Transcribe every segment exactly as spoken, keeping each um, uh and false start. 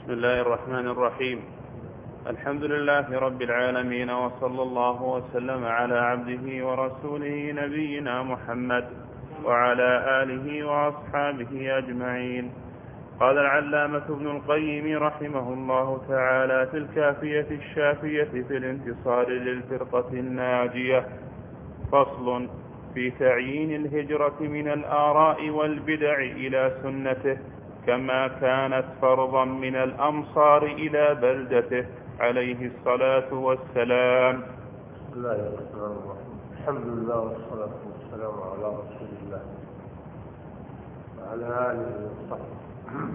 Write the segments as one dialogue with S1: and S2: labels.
S1: بسم الله الرحمن الرحيم. الحمد لله رب العالمين، وصلى الله وسلم على عبده ورسوله نبينا محمد وعلى آله وأصحابه أجمعين. قال العلامة ابن القيم رحمه الله تعالى في الكافية الشافية في الانتصار للفرقة الناجية: فصل في تعيين الهجرة من الآراء والبدع إلى سنته، كما كانت فرضا من الأمصار إلى بلدته عليه الصلاة والسلام.
S2: بسم الله الرحمن الرحيم. الحمد لله والصلاة والسلام على رسول الله وعلى آله وصحبه.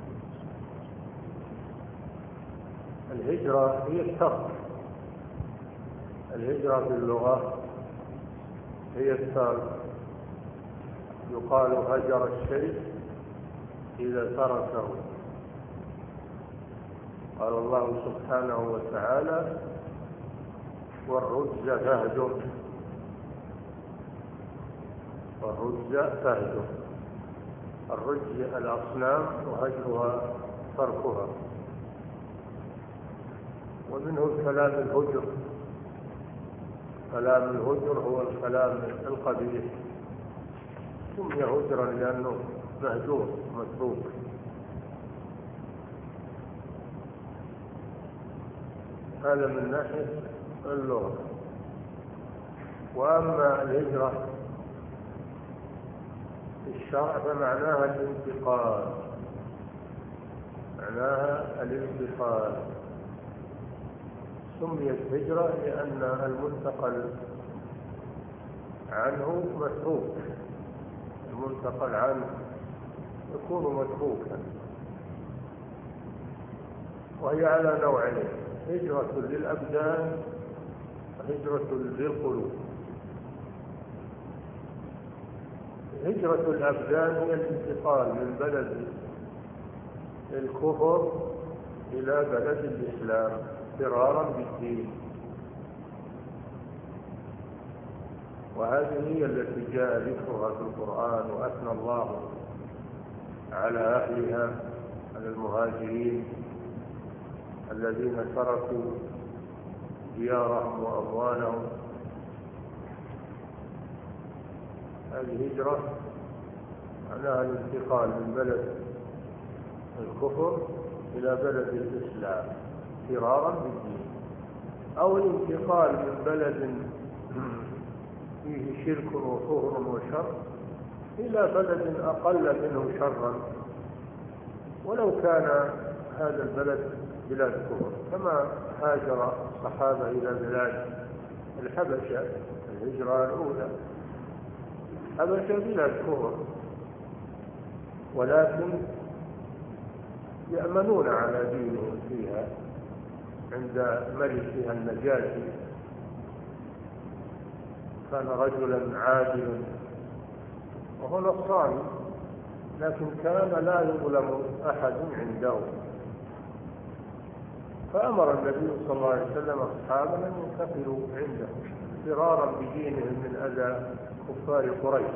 S2: الهجرة هي الترك. الهجرة في اللغة هي الترك. يقال هجر الشيء إذا تركه. قال الله سبحانه وتعالى: والرجز فاهجر. والرجز فاهجر. الرجز الأصنام وهجرها تركها، ومنه الكلام الهجر. كلام الهجر هو الكلام القبيح، سمي هجرا لأنه مهجور متروك. هذا من ناحية اللغة. وأما الهجرة في الشرع فمعناها الانتقال. معناها الانتقال. سميت هجرة لأن المنتقل عنه متروك. المنتقل عنه يكون متروكا، وهي على نوعين: هجرة للأبدان وهجرة للقلوب. هجرة الأبدان هي الانتقال من بلد الكفر إلى بلد الإسلام فرارا بالدين، وهذه هي التي جاء ذكرها في القرآن، وأثنى الله على أهلها، على المهاجرين الذين تركوا ديارهم وأموالهم. هذه هجرة معناها الانتقال من بلد الكفر إلى بلد الإسلام فرارا بالدين، أو الانتقال من بلد فيه شرك وكفر وشر إلى بلد أقل منه شرا، ولو كان هذا البلد بلاد كفر، كما هاجر الصحابة إلى بلاد الحبشة. الهجرة الأولى حبشة بلاد كفر، ولكن يأمنون على دينهم فيها عند ملكها النجاشي. كان رجلا عادلا وهو نصراني، لكن كان لا يظلم أحد عنده، فأمر النبي صلى الله عليه وسلم أصحابه أن ينتقلوا عنده فرارا بدينهم من أذى كفار قريش.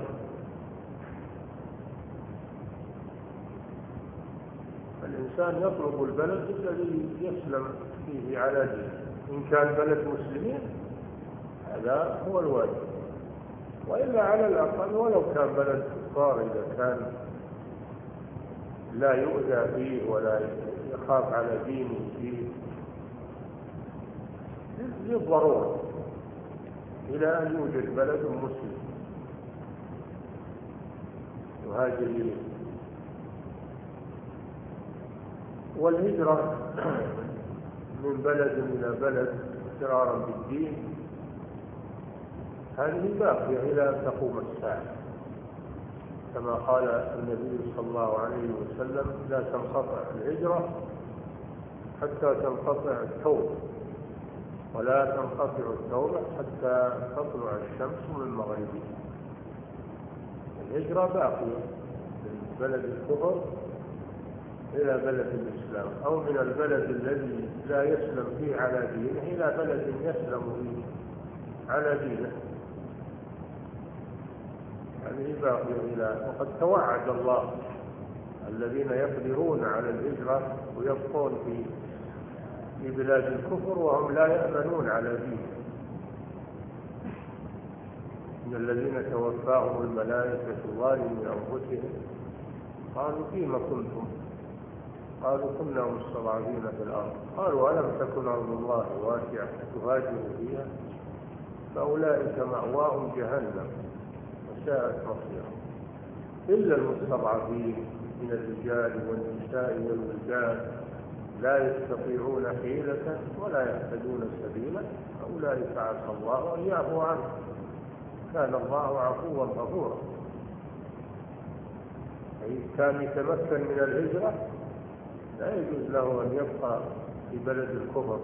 S2: الإنسان يطلب البلد الذي يسلم فيه على دينه. إن كان بلد مسلمين هذا هو الواجب، وإلا على الأقل ولو كان بلد كفار، إذا كان لا يؤذى فيه ولا يخاف على دينه فيه للضرورة، إلى أن يوجد بلد مسلم يهاجر إليه. والهجرة من بلد إلى بلد فرارا بالدين هذه باقية إلى أن تقوم الساعة، كما قال النبي صلى الله عليه وسلم: لا تنقطع الهجرة حتى تنقطع التوبة، ولا تنقطع التوبة حتى تطلع الشمس من مغربها. الهجرة باقية من بلد الكفر إلى بلد الإسلام، أو من البلد الذي لا يسلم فيه على دينه إلى بلد يسلم فيه على دينه. هذه باقية إلى وقد توعد الله الذين يقدرون على الهجرة ويبقون في في بلاد الكفر وهم لا يأمنون على دينهم. إن الذين توفاهم الملائكة ظالمي أنفسهم قالوا فيما كنتم؟ قالوا كنا مستضعفين في الأرض. قالوا ألم تكن أرض الله واسعة تهاجروا فيها فأولئك مأواهم جهنم وساءت مصيرا إلا المستضعفين من الرجال والنساء والولدان لا يستطيعون حيلة ولا يهتدون سبيلا فأولئك عسى الله أن يعفو عنهم كان الله عفوا غفورا. أي كان يتمكن من الهجرة لا يجوز له أن يبقى في بلد الكفر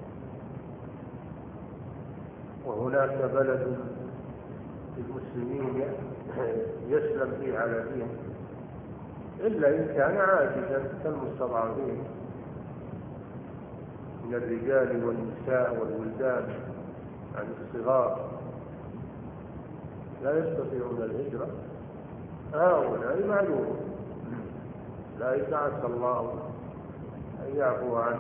S2: وهناك بلد المسلمين يسلم فيه على دينه إلا إن كان عاجزا كالمستضعفين من الرجال والنساء والولدان عن الصغار لا يستطيعون الهجرة هؤلاء معلوم لا يتعسى الله أن يعفو عنه.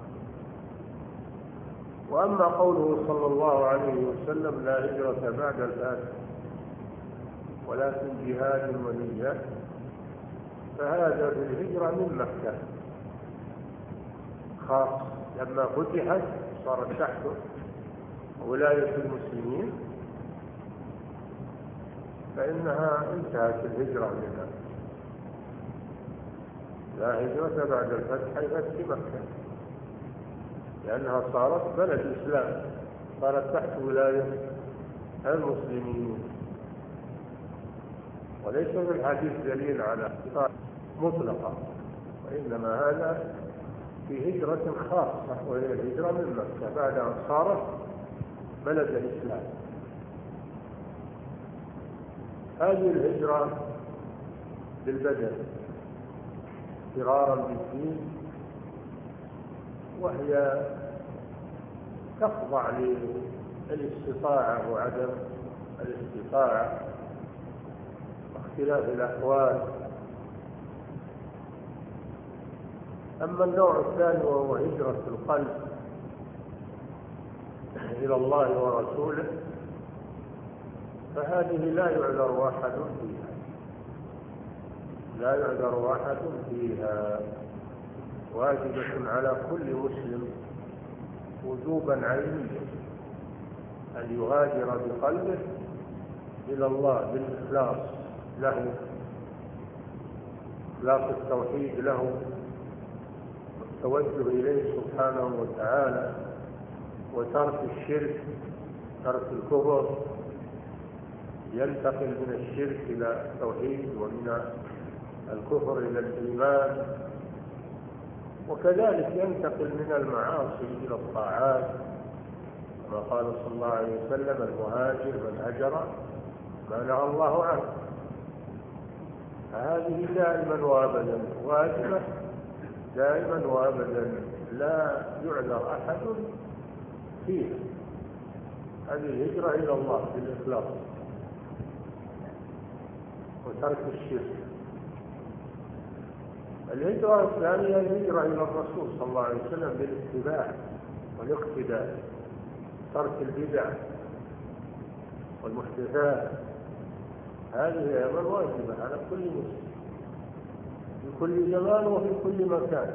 S2: وأما قوله صلى الله عليه وسلم لا هجرة بعد الفتح ولكن جهاد ونية فهذا في الهجرة من مكة خاص. لما فتحت صارت تحت ولاية المسلمين فإنها انتهت الهجرة منها. لا هجرة بعد الفتح أي فتح مكة لأنها صارت بلد إسلام صارت تحت ولاية المسلمين. وليس في الحديث دليل على مطلقة وإنما هذا في هجرة خاصة وهي الهجرة من مكة بعد أن صارت بلد الإسلام. هذه الهجرة بالبدن فرارا بالدين وهي تخضع للاستطاعة وعدم الاستطاعة واختلاف الأحوال. أما النوع الثاني وهو هجرة القلب إلى الله ورسوله فهذه لا يعذر أحد فيها لا يعذر أحد فيها واجبة على كل مسلم وجوبا عينيا أن يهاجر بقلبه إلى الله بالإخلاص له إخلاص التوحيد له والتوجه إليه سبحانه وتعالى وترك الشرك ترك الكفر ينتقل من الشرك إلى التوحيد ومن الكفر إلى الإيمان وكذلك ينتقل من المعاصي إلى الطاعات كما قال صلى الله عليه وسلم المهاجر من هجر ما نهى الله عنه. فهذه دائما وابدا واجبة دائما وابدا لا يعذر أحد فيها. هذه الهجرة إلى الله بالإخلاص وترك الشرك. الهجرة الثانية الهجرة إلى الرسول صلى الله عليه وسلم بالاتباع والاقتداء ترك البدع والمحدثات. هذه أيضا واجبة على كل مسلم في كل زمان وفي كل مكان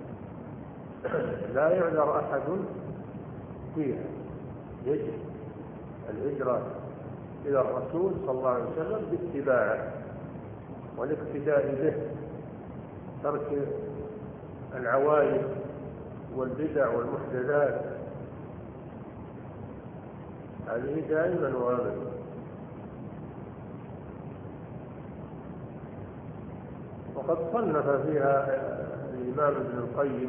S2: لا يعذر أحد فيها. يجب الهجرة إلى الرسول صلى الله عليه وسلم باتباعه والاقتداء به ترك العوائد والبدع والمحدثات. هذه دائما وابدا. وقد صنف فيها الإمام ابن القيم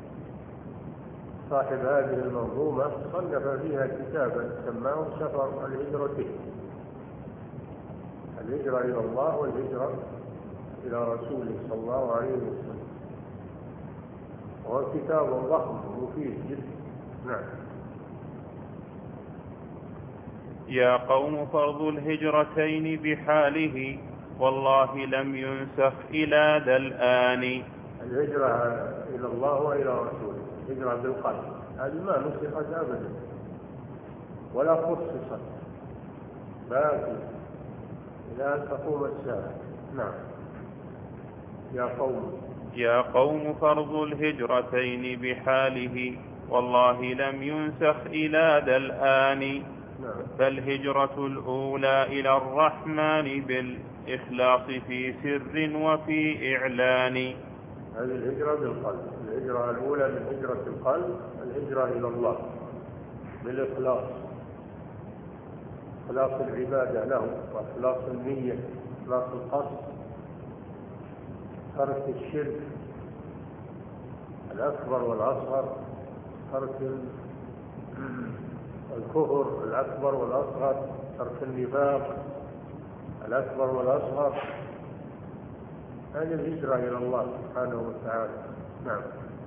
S2: صاحب هذه المنظومة صنف فيها كتابا سماه سفر الهجرتين الهجرة إلى الله والهجرة إلى رسوله صلى الله عليه وسلم وهو كتاب ضخم مفيد جدا. نعم.
S1: يا قوم فرض الهجرتين بحاله والله لم ينسخ إلى ذا الآن.
S2: الهجرة إلى الله وإلى رسوله، الهجرة بالقلب، هذه ما نسخت أبدا ولا خصصت، باقي إلى أن تقوم الساعة. نعم. يا قوم
S1: يا قوم فرض الهجرتين بحاله، والله لم ينسخ إلى ذا الآن.
S2: نعم.
S1: فالهجرة الأولى إلى الرحمن بالإخلاص في سر وفي إعلان.
S2: هذه الهجرة بالقلب، الهجرة الأولى من هجرة القلب الهجرة إلى الله بالإخلاص، إخلاص العبادة له وإخلاص النية، إخلاص القصد، ترك الشرك الأكبر والأصغر، ترك الكفر الأكبر والأصغر، ترك النفاق الأكبر والأصغر. هذه الهجرة إلى الله سبحانه وتعالى. نعم.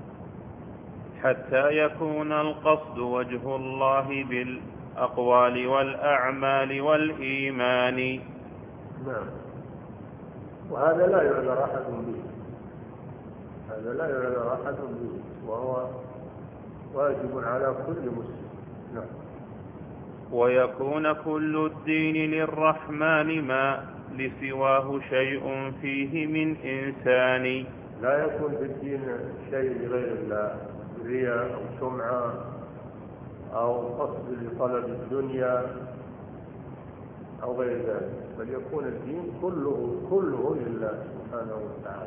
S1: حتى يكون القصد وجه الله بالأقوال والأعمال والإيمان.
S2: نعم. وهذا لا يعذر أحد به، هذا لا يعذر أحد به، وهو واجب على كل مسلم. نعم.
S1: ويكون كل الدين للرحمن ما لسواه شيء فيه من إنسان.
S2: لا يكون في الدين شيء لغير الله، رياء أو سمعة أو قصد لطلب الدنيا أو غير ذلك، بل يكون الدين كله كله لله سبحانه وتعالى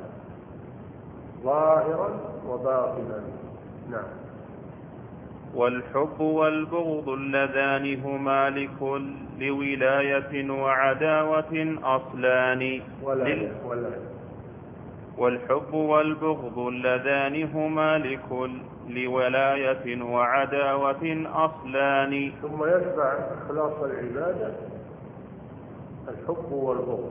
S2: ظاهرا وباطنا. نعم.
S1: والحب والبغض اللذان هما لكل ولاية وعداوة أصلان.
S2: ولا ولا
S1: والحب والبغض اللذان هما لكل ولاية وعداوة أصلان.
S2: ثم يتبع إخلاص العبادة الحب والبغض،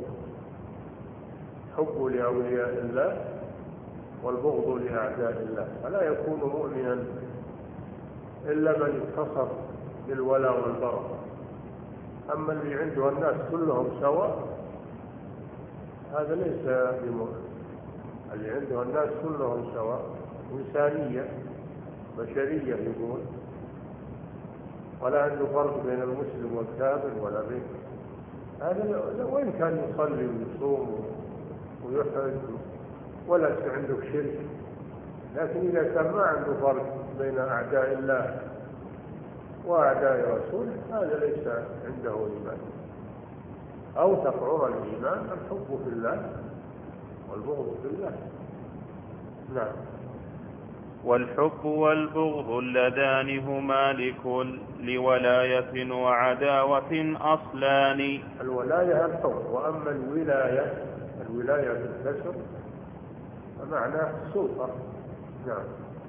S2: حب لأولياء الله والبغض لأعداء الله. فلا يكون مؤمنا إلا من اتصف بالولاء والبراء. أما اللي عنده الناس كلهم سواء هذا ليس بمؤمن. اللي عنده الناس كلهم سواء، إنسانية بشرية يقول، ولا عنده فرق بين المسلم والكافر ولا بين هذا، وإن كان يصلي ويصوم ويحج ولا عنده شرك، لكن إذا كان ما عنده فرق بين أعداء الله وأعداء رسوله هذا ليس عنده إيمان. أو تقعر الإيمان الحب في الله والبغض في الله. نعم.
S1: والحب والبغض اللذان هما لكل ولاية وعداوة أصلان.
S2: الولاية الحب، وأما الولاية الولاية بالكسر فمعناه السلطة. نعم.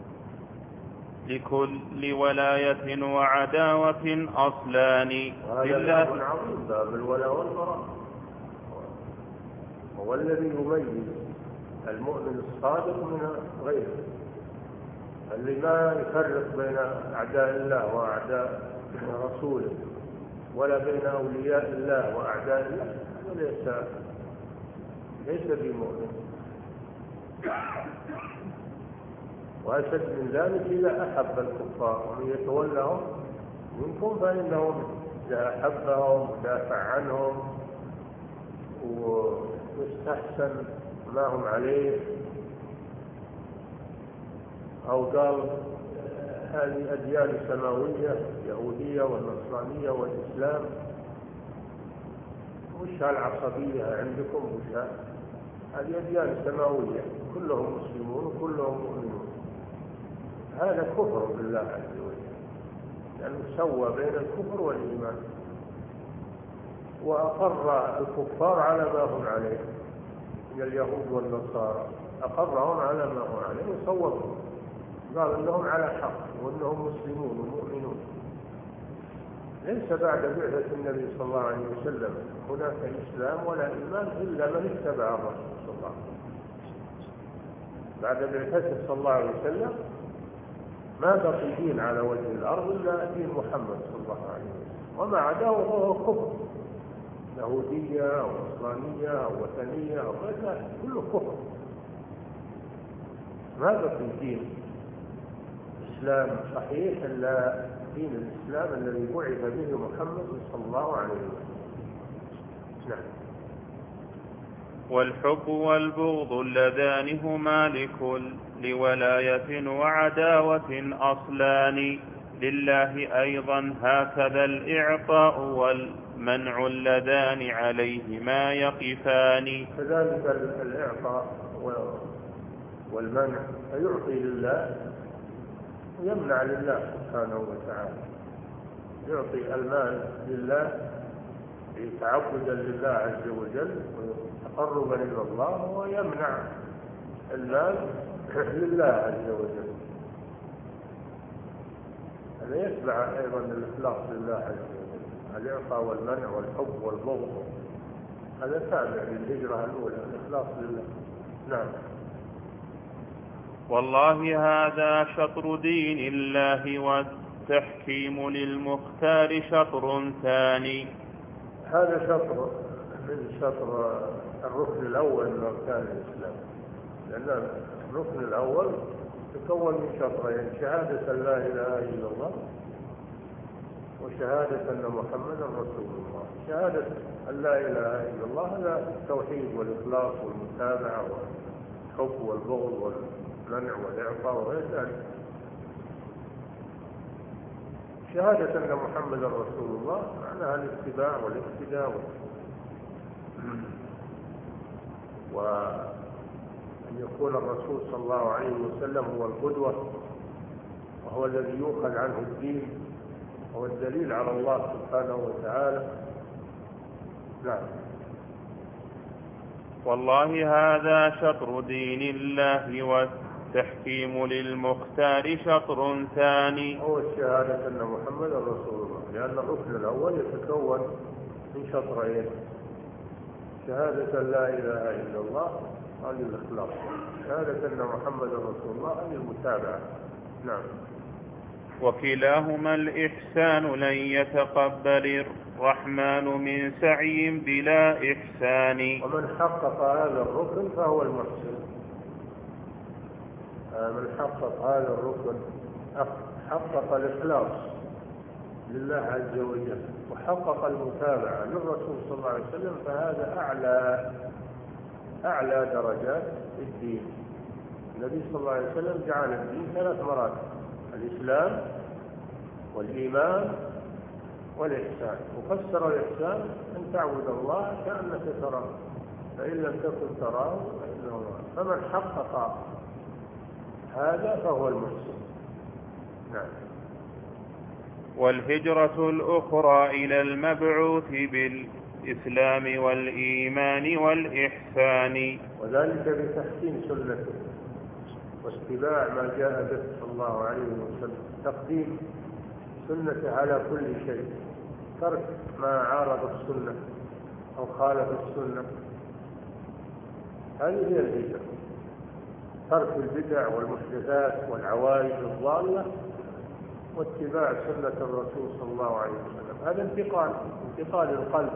S1: لكل ولاية وعداوة أصلان.
S2: وهذا باب عظيم، باب الولاء والبراء، هو الذي يميز المؤمن الصادق من غيره، اللي ما يفرق بين أعداء الله وأعداء رسوله ولا بين أولياء الله وأعداء الله، ليس ليس بمؤمن. وأشد من ذلك إذا أحب الكفار ومن يتولهم منكم فإنه إذا أحبهم ودافع عنهم ويستحسن ما هم عليه، أو قال هذه أديان سماوية، اليهودية والنصرانية والإسلام، وش هالعصبية عندكم؟ وش هذه أديان سماوية كلهم مسلمون وكلهم مؤمنون. هذا كفر بالله عز وجل، لأنه سوى بين الكفر والإيمان، وأقر الكفار على ما هم عليه من اليهود والنصارى، أقرهم على ما هم عليه وصوبهم، قال أنهم على حق وأنهم مسلمون ومؤمنون. ليس بعد بعثة النبي صلى الله عليه وسلم هناك إسلام ولا إيمان إلا من اتبع الرسول صلى الله عليه وسلم. بعد بعثته صلى الله عليه وسلم ما بقي دين على وجه الأرض إلا دين محمد صلى الله عليه وسلم، وما عداه فهو كفر يهودية أو نصرانية أو وثنية أو غيرها، كله كفر. ما بقي دين إسلام صحيح إلا دين الإسلام الذي بعث به محمد صلى الله عليه وسلم. نعم.
S1: والحب والبغض اللذان هما لكل ولاية وعداوة أصلان لله أيضا هكذا الإعطاء والمنع اللذان عليهما يقفان.
S2: كذلك الإعطاء والمنع فيعطي لله ويمنع لله سبحانه وتعالى. يعطي المال لله تعبدا لله عز وجل وتقربا إلى الله، ويمنع المال لله عز وجل. هذا يتبع أيضا الإخلاص لله عز وجل. الإعطاء والمنع والحب والبغض هذا تابع للهجرة الأولى، الإخلاص لله. نعم.
S1: والله هذا شطر دين الله والتحكيم للمختار شطر ثاني.
S2: هذا شطر من شطر الركن الأول من أركان الإسلام، لأن الركن الأول تكون من شطرين: شهادة أن لا إله إلا الله، وشهادة أن محمدا رسول الله. شهادة أن لا إله إلا الله هذا التوحيد والإخلاص والمتابعة والحب والبغض والمنع والإعطاء وغير ذلك. شهادة أن محمدا رسول الله معناها الاتباع والاقتداء وأن يكون الرسول صلى الله عليه وسلم هو القدوة، وهو الذي يؤخذ عنه الدين، هو الدليل على الله سبحانه وتعالى. نعم.
S1: والله هذا شطر دين الله والتحكيم للمختار شطر ثاني.
S2: هو الشهادة أن محمد رسول الله، لأن الركن الأول يتكون من شطرين: شهادة لا إله إلا الله هذه الإخلاص، شهادة أن محمد رسول الله هذه المتابعة. نعم.
S1: وكلاهما الإحسان لن يتقبل الرحمن من سعي بلا إحسان.
S2: ومن حقق هذا الركن فهو المحسن. من حقق هذا الركن حقق الإخلاص لله عز وجل وحقق المتابعة للرسول صلى الله عليه وسلم، فهذا أعلى أعلى درجات الدين. النبي صلى الله عليه وسلم جعل الدين ثلاث مراتب: الإسلام والإيمان والإحسان. وفسر الإحسان أن تعبد الله كأنك تراه، فإن لم تكن تراه فإنه يراك. فمن حقق هذا فهو المحسن. نعم.
S1: والهجرة الأخرى إلى المبعوث بالإسلام والإيمان والإحسان،
S2: وذلك بتحسين سنته واتباع ما جاء به صلى الله عليه وسلم، تقديم سنته على كل شيء، ترك ما عارض السنة أو خالف السنة. هذه هي الهجرة، ترك البدع والمحدثات والعوائد الضالة واتباع سنة الرسول صلى الله عليه وسلم. هذا انتقال انتقال القلب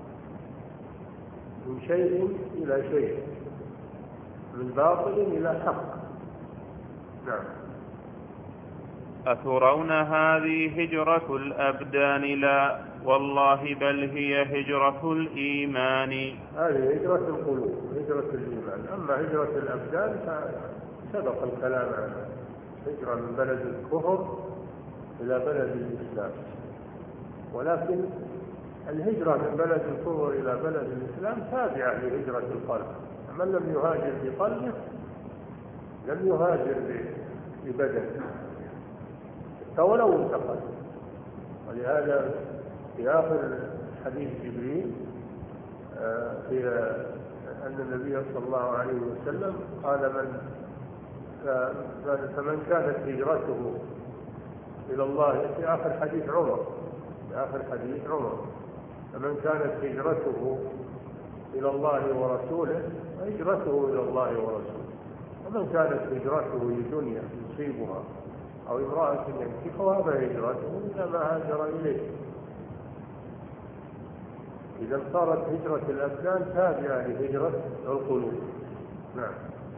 S2: من شيء إلى شيء، من باطل إلى حق. نعم.
S1: أترون هذه هجرة الأبدان؟ لا والله بل هي هجرة الإيمان.
S2: هذه هجرة القلوب، هجرة الإيمان. أما هجرة الأبدان فسبق الكلام عنها، هجرة من بلد الكفر إلى بلد الإسلام. ولكن الهجرة من بلد الكفر إلى بلد الإسلام تابعة لهجرة القلب. من لم يهاجر بقلبه لم يهاجر ببدنه فولو انتقل. ولهذا في آخر حديث جبريل في أن النبي صلى الله عليه وسلم قال: من فمن كانت هجرته إلى الله، في آخر حديث عمر في آخر حديث عمر فمن كانت هجرته إلى الله ورسوله فهجرته إلى الله ورسوله، ومن كانت هجرته لدنيا يصيبها أو امرأة ينكحها فهجرته إلى ما هاجر إليه. إذا صارت هجرة الأبدان تابعة لهجرة القلوب. نعم.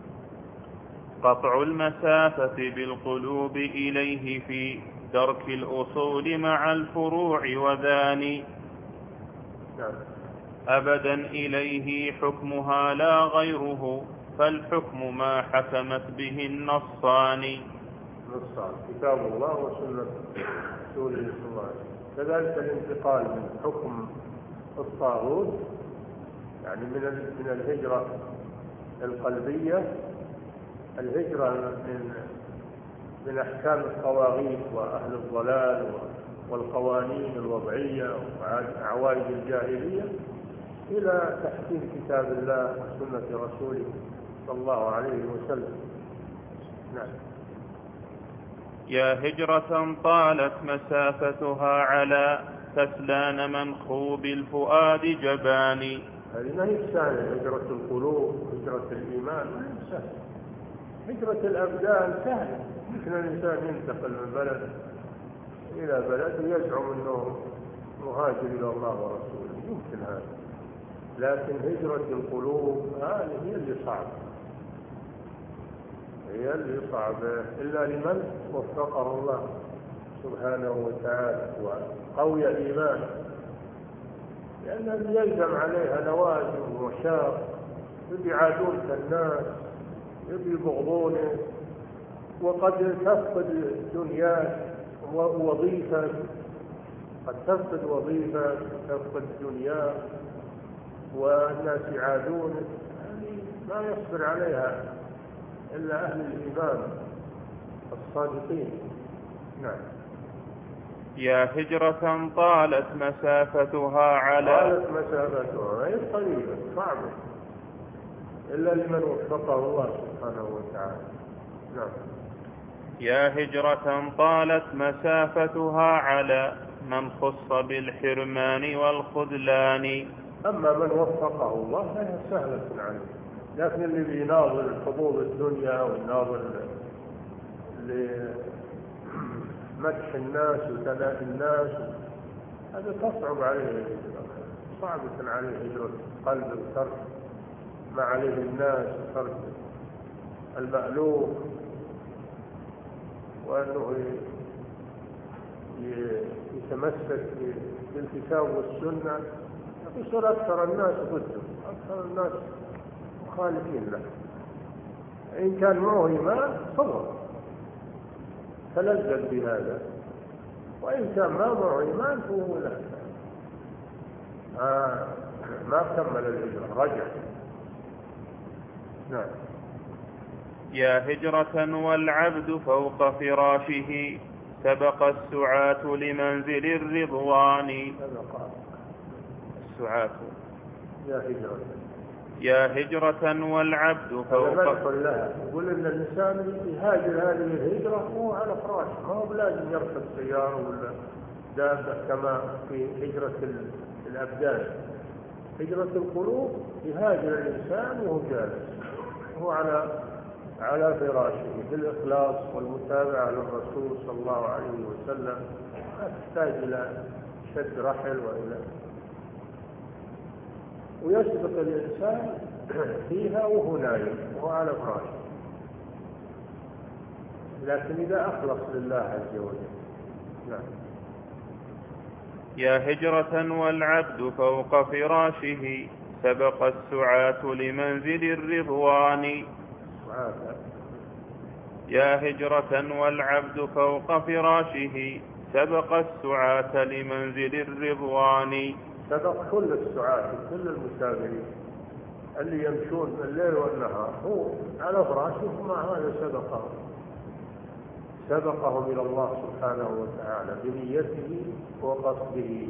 S1: قطع المسافة بالقلوب إليه في درك الأصول مع الفروع وذاني.
S2: نعم.
S1: أبدا إليه حكمها لا غيره، فالحكم ما حكمت به النصان.
S2: نصان كتاب الله وسنة رسوله صلى الله عليه وسلم. كذلك الانتقال من حكم الطاغوت، يعني من من الهجرة القلبية، الهجرة من من أحكام الطواغيت وأهل الضلال والقوانين الوضعية وعوائد الجاهلية، إلى تحكيم كتاب الله وسنة رسوله صلى الله عليه وسلم. نعم.
S1: يا هجرة طالت مسافتها على كسلان منخوب الفؤاد جباني.
S2: هذه ما هي سهلة، هجرة القلوب، هجرة الإيمان ما هي سهلة. هجرة الأبدان سهلة، مثل الإنسان ينتقل من بلد إلى بلد ويزعم أنه مهاجر إلى الله ورسوله، يمكن هذا. لكن هجرة القلوب هذه هي اللي صعبة، هي اللي صعبة، إلا لمن وفقه الله سبحانه وتعالى وقوي الإيمان، لأن يلزم عليها لوازم ومشاق، يبعدون الناس، يبغضونه، وقد تفقد دنياك ووظيفة، قد تفقد وظيفة، تفقد دنياك، والناس يعادون، يعني ما يصبر عليها إلا أهل الإيمان الصادقين. نعم.
S1: يا هجرة طالت مسافتها على
S2: طالت مسافتها أي قريبة صعبة، إلا لمن وفقه الله سبحانه وتعالى. نعم.
S1: يا هجرة طالت مسافتها على من خص بالحرمان والخذلان.
S2: أما من وفقه الله فهي سهلة عليه، لكن اللي بيناظر حظوظ الدنيا ويناظر لمدح الناس وثناء الناس، هذا تصعب عليه الهجرة، صعبة عليه هجرة قلب وترك ما عليه الناس وترك المألوف، وأنه يتمسك بالكتاب والسنة، يصير أكثر الناس ضده، أكثر الناس مخالفين له. إن كان معه إيمان صبر تلذذ بهذا، وإن كان ما معه إيمان فهو لا آه ما كمل الهجرة، رجع. نعم.
S1: يا هجرة والعبد فوق فراشه سبق السعاة لمنزل الرضوان.
S2: سبق
S1: السعاة.
S2: يا هجرة.
S1: يا هجرة والعبد فوق.
S2: هذا لها يقول إن الإنسان يهاجر هذه الهجرة وهو على فراشه، ما هو بلازم يركب سيارة ولا دابة كما في هجرة الأبدان. هجرة القلوب يهاجر الإنسان وهو جالس، وهو على على فراشه بالإخلاص والمتابعة للرسول صلى الله عليه وسلم، لا تحتاج إلى شد رحل وإلى، ويسبق الإنسان فيها وهو نايم وهو على فراشه، لكن إذا أخلص لله عز وجل. نعم.
S1: يا هجرة والعبد فوق فراشه سبق السعاة لمنزل الرضوان. يا هجرة والعبد فوق فراشه سبق السعاة لمنزل الرضوان.
S2: سبق كل السعاة، كل المسافرين اللي يمشون الليل والنهار، هو على فراشه، مع هذا سبقهم سبقهم إلى الله سبحانه وتعالى بنيته وقصده.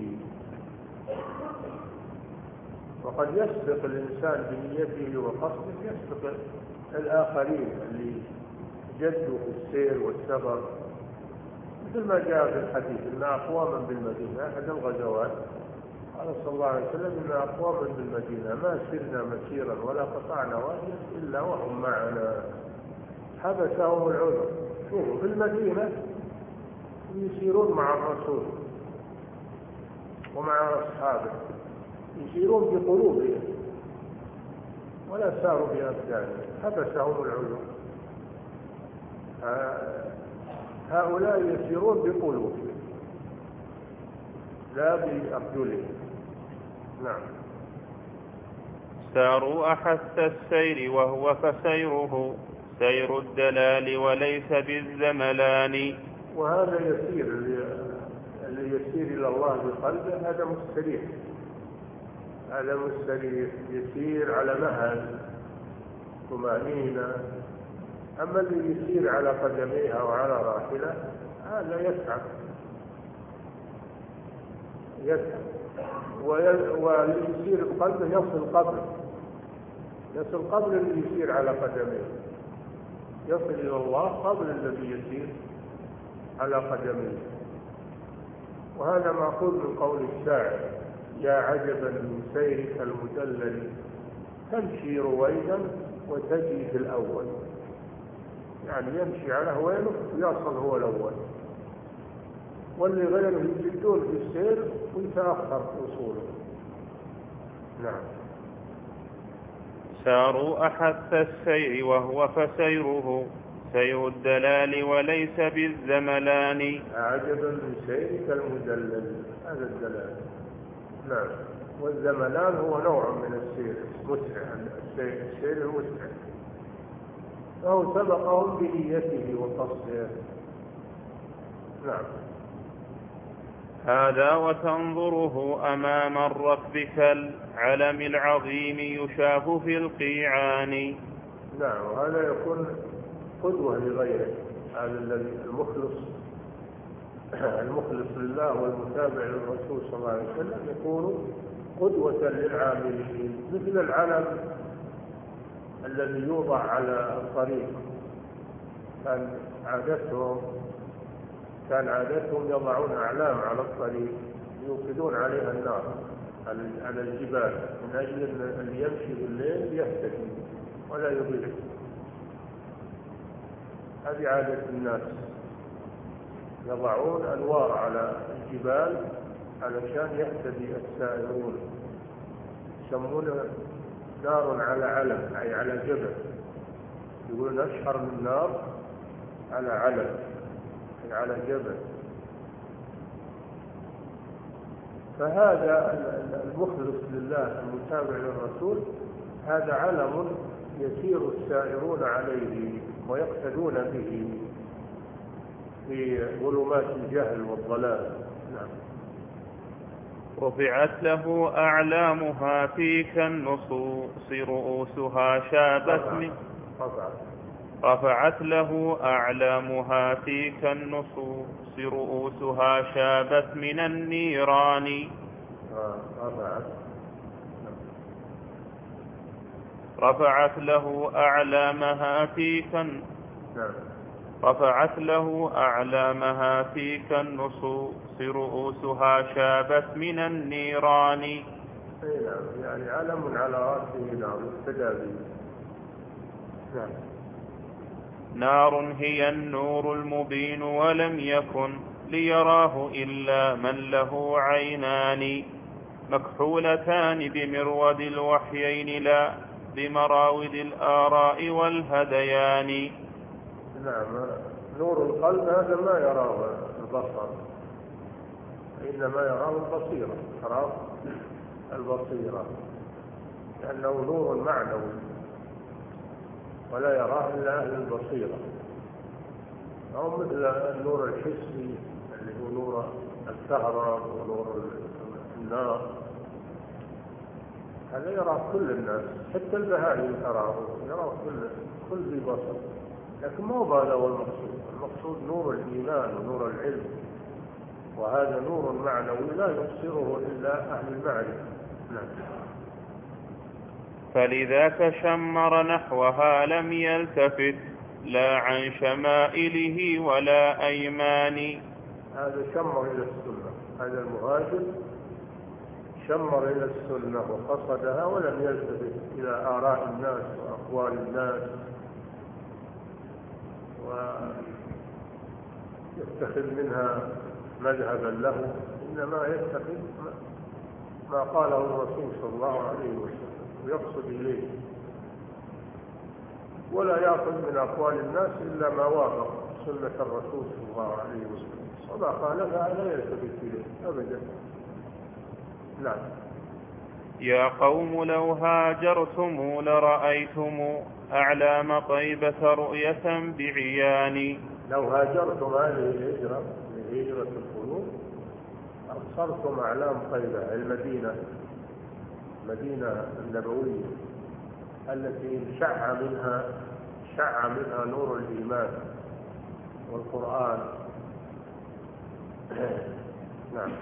S2: وقد يسبق الإنسان بنيته وقصده، يسبق الآخرين اللي جدوا في السير والسفر، مثل ما جاء في الحديث إن أقواما بالمدينة أحد الغزوات قال صلى الله عليه وسلم إن أقواما بالمدينة ما سرنا مسيرا ولا قطعنا واديا إلا وهم معنا حبسهم العذر. شوفوا في المدينة يسيرون مع الرسول ومع أصحابه يسيرون بقلوبهم ولا ساروا بأبدانهم، حبسهم العيون. هؤلاء يسيرون بقلوبهم لا بأرجلهم. نعم.
S1: ساروا أحس السير وهو فسيره سير الدلال وليس بالزملان.
S2: وهذا يسير، اللي يسير إلى الله بقلبه هذا مستريح، هذا مستريح يسير على مهل طمأنينة. أما اللي يسير على قدميه أو على راحلة هذا يتعب يتعب واللي يسير بقلبه يصل قبله يصل قبل اللي يسير على قدميه، يصل إلى الله قبل الذي يسير على قدميه. وهذا مأخوذ من قول الشاعر: يا عجبا من سيرك المدلل تمشي رويدا وتجي في الأول. يعني يمشي على هوينه ويصل هو الأول، واللي غيره يجدون في السير ويتأخر وصوله. نعم.
S1: ساروا أحث السير وهو فسيره سير الدلال وليس بالزملان.
S2: عجبا من سيرك المدلل، هذا الدلال. نعم. والزملان هو نوع من السير مسرع، السير, السير المسرع. فهو سبقهم بنيته وقصده. نعم.
S1: هذا وتنظره أمام الركب كالعلم العظيم يشاف في القيعان.
S2: نعم. وهذا يكون قدوة لغيره. هذا الذي المخلص المخلص لله والمتابع للرسول صلى الله عليه وسلم يكون قدوة للعاملين، مثل العلم الذي يوضع على الطريق. كان عادتهم كان عادتهم يضعون أعلام على الطريق يوقدون عليها النار على الجبال، من أجل أن اللي يمشي بالليل يهتدي ولا يضيع. هذه عادة الناس، يضعون أنوار على الجبال علشان يهتدي السائرون. يسمونه نار على علم، أي على جبل. يقولون أشهر من نار على علم، أي على جبل. فهذا المخلص لله المتابع للرسول هذا علم يسير السائرون عليه ويقتدون به في ظلمات الجهل والضلال. نعم.
S1: رفعت له أعلامها في كالنصوص رؤوسها شابت من
S2: رفعت
S1: رفعت له أعلامها في كالنصوص رؤوسها شابت من النيران.
S2: رفعت
S1: رفعت له أعلامها في كن رفعت له أعلامها في كالنصوص رؤوسها شابت من النيران.
S2: يعني علم على رأسه. نعم. استدابي. نعم.
S1: نار هي النور المبين ولم يكن ليراه إلا من له عينان مكحولتان بمرود الوحيين لا بمراود الآراء والهديان.
S2: نعم. نور القلب هذا ما يراه البصر، إنما يراه البصيرة، يراه البصيرة، لأنه نور معنوي ولا يراه إلا أهل البصيرة. أو مثل النور الحسي اللي هو نور الكهرباء ونور النار، هذا يراه كل الناس، حتى البهائم تراه، يراه كل كل ذي بصر. لكن ما هو هذا هو المقصود. المقصود نور الإيمان ونور العلم، وهذا نور معنوي لا يبصره إلا أهل المعرفة. نعم.
S1: فلذاك شمر نحوها لم يلتفت لا عن شمائله ولا أيمان.
S2: هذا شمر إلى السنة، هذا المهاجر شمر إلى السنة وقصدها ولم يلتفت إلى آراء الناس وأقوال الناس ويتخذ منها مذهبا له، إنما يتخذ ما قاله الرسول صلى الله عليه وسلم ويقصد إليه، ولا يأخذ من أقوال الناس إلا ما وافق سنة الرسول صلى الله عليه وسلم، وما خالفها لا يلتفت إليه أبدا. نعم.
S1: يا قوم لو هاجرتم لرأيتم أعلام طيبة رؤية بعيان.
S2: لو هاجرتم هذه الهجرة من هجرة القلوب أبصرتم أعلام طيبة، المدينة المدينة النبوية التي شع منها شع منها نور الإيمان والقرآن. نعم.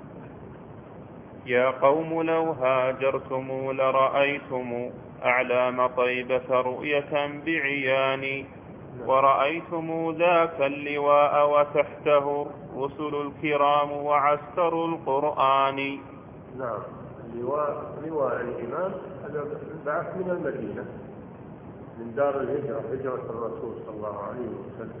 S1: يا قوم لو هاجرتم لرأيتم أعلام طيبة رؤية بعيان، ورأيتم ذاك اللواء وتحته الرسل الكرام وعسكر القرآن.
S2: نعم. اللواء لواء الإمام هذا بعث من المدينة، من دار الهجرة، هجرة الرسول صلى الله عليه وسلم،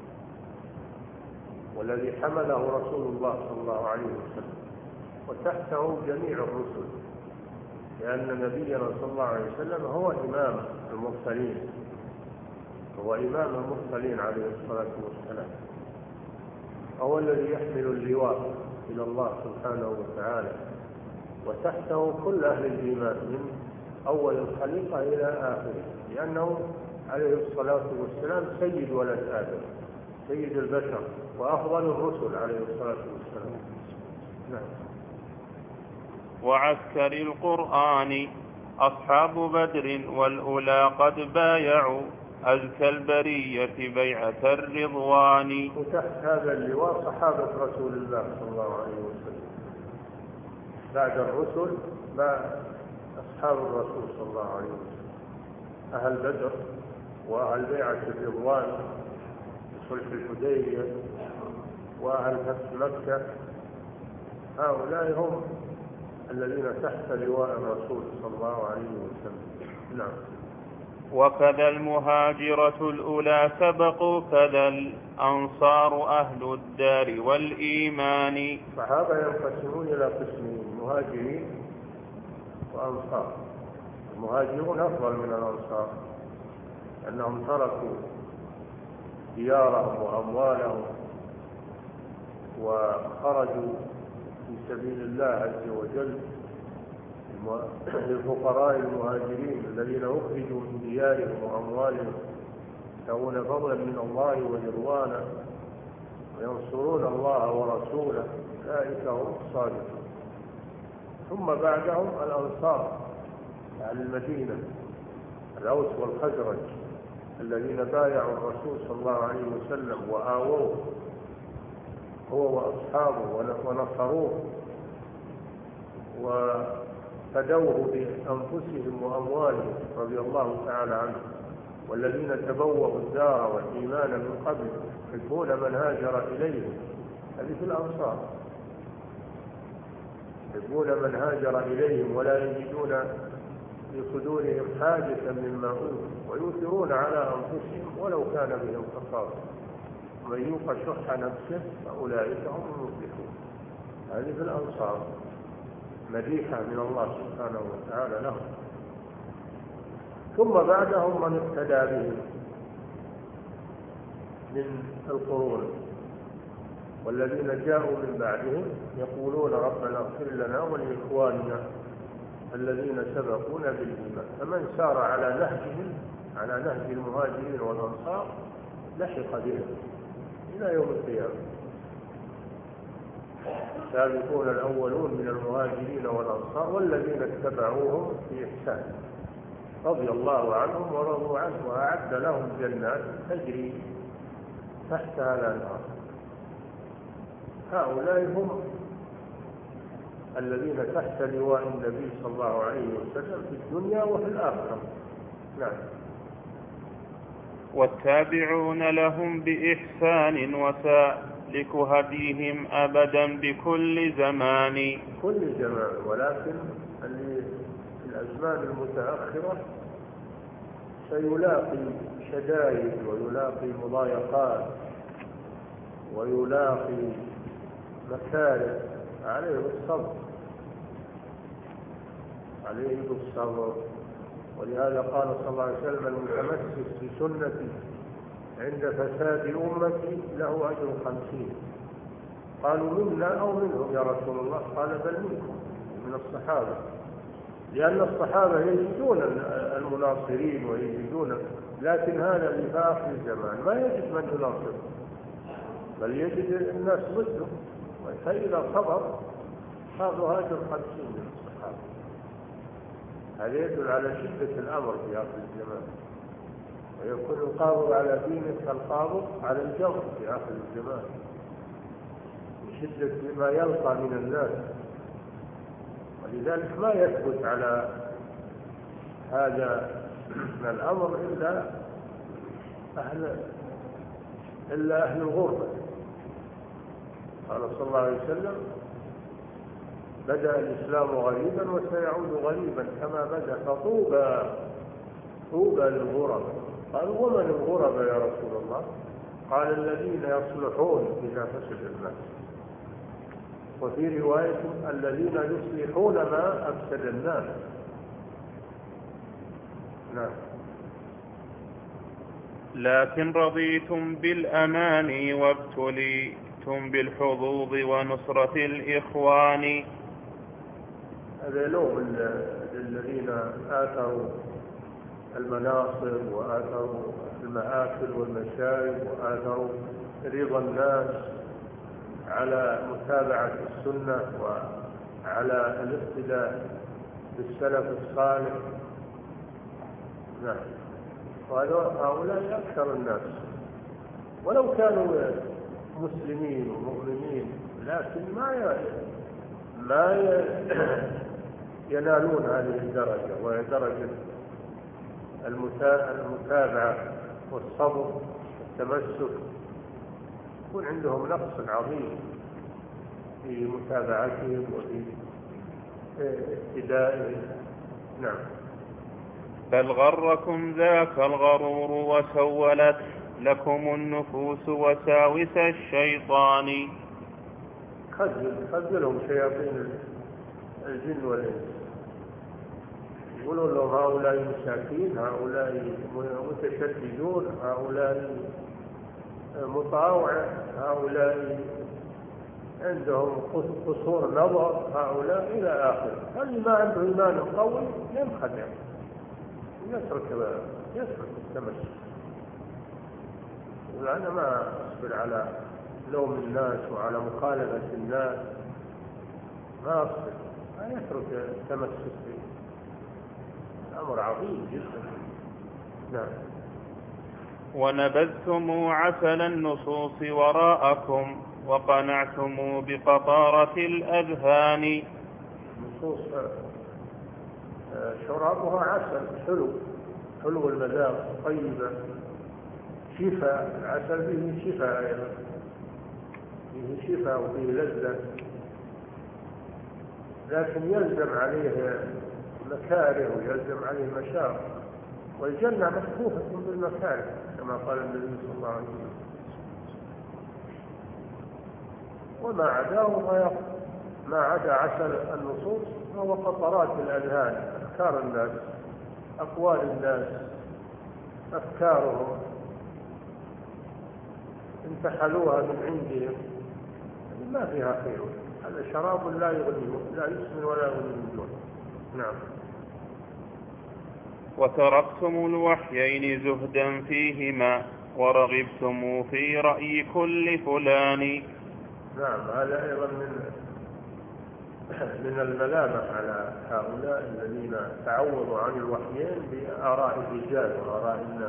S2: والذي حمله رسول الله صلى الله عليه وسلم، وتحته جميع الرسل، لأن نبينا صلى الله عليه وسلم هو إمام المرسلين، هو إمام المرسلين عليه الصلاة والسلام، هو الذي يحمل اللواء إلى الله سبحانه وتعالى، وتحته كل أهل الإيمان من أول الخليقة إلى آخره، لأنه عليه الصلاة والسلام سيد ولد آدم، سيد البشر وأفضل الرسل عليه الصلاة والسلام. نعم.
S1: وعسكر القرآن أصحاب بدر والأولى قد بايعوا أزكى البرية بيعة الرضوان.
S2: وتحت هذا اللواء صحابة رسول الله صلى الله عليه وسلم، بعد الرسل مع أصحاب الرسول صلى الله عليه وسلم، أهل بدر وأهل بيعة الرضوان صلح الحديبية وأهل فتح مكة، هؤلاء هم الذين تحت لواء الرسول صلى الله عليه وسلم. نعم.
S1: وكذا المهاجرة الأولى سبقوا كذا الأنصار أهل الدار والإيمان.
S2: الصحابة ينقسمون إلى قسمين، مهاجرين وأنصار. المهاجرون أفضل من الأنصار أنهم تركوا ديارهم وأموالهم وخرجوا في سبيل الله عز وجل للفقراء المهاجرين الذين أخرجوا من ديارهم وأموالهم يبتغون فضلا من الله ورضوانا وينصرون الله ورسوله، أولئك هم الصادقون. ثم بعدهم الأنصار أهل المدينة، الأوس والخزرج، الذين بايعوا الرسول صلى الله عليه وسلم وآووه هو وأصحابه ونصروه وفدوه بأنفسهم وأموالهم رضي الله تعالى عنهم، والذين تبوأوا الدار والإيمان من قبل يحبون من هاجر إليهم، هذه في الأنصار، يحبون من هاجر إليهم ولا يجدون في صدورهم حاجة مما أوتوا ويؤثرون على أنفسهم ولو كان بهم خصاصة، ومن يوق شح نفسه فأولئك هم المفلحون. هذه في الأنصار مديحة من الله سبحانه وتعالى لهم. ثم بعدهم من اقتدى بهم من القرون، والذين جاءوا من بعدهم يقولون ربنا اغفر لنا ولإخواننا الذين سبقونا بالإيمان، فمن سار على نهجهم على نهج المهاجرين والأنصار لحق بهم إلى يوم القيامة. السابقون الأولون من المهاجرين والأنصار والذين اتبعوهم بإحسان رضي الله عنهم ورضوا عنه وأعد لهم جنات تجري تحتها الأنهار. هؤلاء هم الذين تحت لواء النبي صلى الله عليه وسلم في الدنيا وفي الآخرة. نعم.
S1: والتابعون لهم بإحسان وسالك هديهم أبدا بكل زمان.
S2: كل زمان، ولكن اللي في الأزمان المتأخرة سيلاقي شدائد ويلاقي مضايقات ويلاقي مكاره، عليه الصبر عليه بالصبر. ولهذا قال صلى الله عليه وسلم: المتمسك بسنتي عند فساد أمتي له أجر خمسين. قالوا: منا أو منهم يا رسول الله؟ قال: بل منكم، من الصحابة، لأن الصحابة يجدون المناصرين ويجدون، لكن هذا اللي في آخر الزمان ما يجد من يناصره، بل يجد الناس ضده، فإذا صبر صاروا هاجر خمسين من الصحابة. هذا يدل على شدة الأمر في آخر الزمان، ويكون القابض على دينه كالقابض على الجمر في آخر الزمان، من شدة ما يلقى من الناس. ولذلك ما يثبت على هذا الأمر إلا أهل إلا أهل الغربة. قال صلى الله عليه وسلم: بدأ الإسلام غريبا وسيعود غريبا كما بدأ، فطوبى طوبى للغرباء. قالوا: ومن الغرباء يا رسول الله؟ قال: الذين يصلحون إذا فسد الناس. وفي رواية: الذين يصلحون ما أفسد الناس. نعم.
S1: لكن رضيتم بالأماني وابتليتم بالحظوظ ونصرة الإخوان.
S2: هذا لوم للذين آثروا المناصب وآثروا المآكل والمشارب وآثروا رضا الناس على متابعة السنة وعلى الاقتداء بالسلف الصالح. نعم. وهؤلاء أكثر الناس، ولو كانوا مسلمين ومؤمنين، لكن ما ما ينالون هذه الدرجة، وهي درجة المتابعة والصبر والتمسك. يكون عندهم نقص عظيم في متابعتهم وفي اقتدائهم. نعم.
S1: بل غركم ذاك الغرور وسولت لكم النفوس وساوس الشيطان.
S2: خذل خذلهم شياطين الجن والإنس، يقولون لهم: هؤلاء مساكين، هؤلاء متشددون، هؤلاء مطاوعة، هؤلاء عندهم قصور نظر، هؤلاء إلى آخره. اللي ما عنده إيمان قوي ينخدع، يترك يترك التمسك. وأنا ما أصبر على لوم الناس وعلى مخالفة الناس، ما أصبر، ما يترك التمسك به. أمر عظيم جدا. نعم.
S1: ونبذتم عسل النصوص وراءكم وقنعتم بقطارة الأذهان.
S2: النصوص شرابها عسل حلو، حلو المذاق، طيبة، شفاء. العسل به شفاء أيضا، فيه شفاء وفيه لذة، لكن يلزم عليه مكاره ويلزم عليه مشاق، والجنة محفوفة بالمكاره كما قال النبي صلى الله عليه وسلم. وما عداه ما يقف ما عدا عسل النصوص هو قطرات الأذهان، أفكار الناس، أقوال الناس، أفكارهم انتحلوها من عندهم، ما فيها خير. هذا شراب لا يغني، لا يسمن ولا يغني من جوع. نعم.
S1: وتركتم الوحيين زهدا فيهما ورغبتم في رأي كل فلان.
S2: نعم. هذا أيضا من من الملامة على هؤلاء الذين تعوضوا عن الوحيين بآراء الرجال وآراء الناس،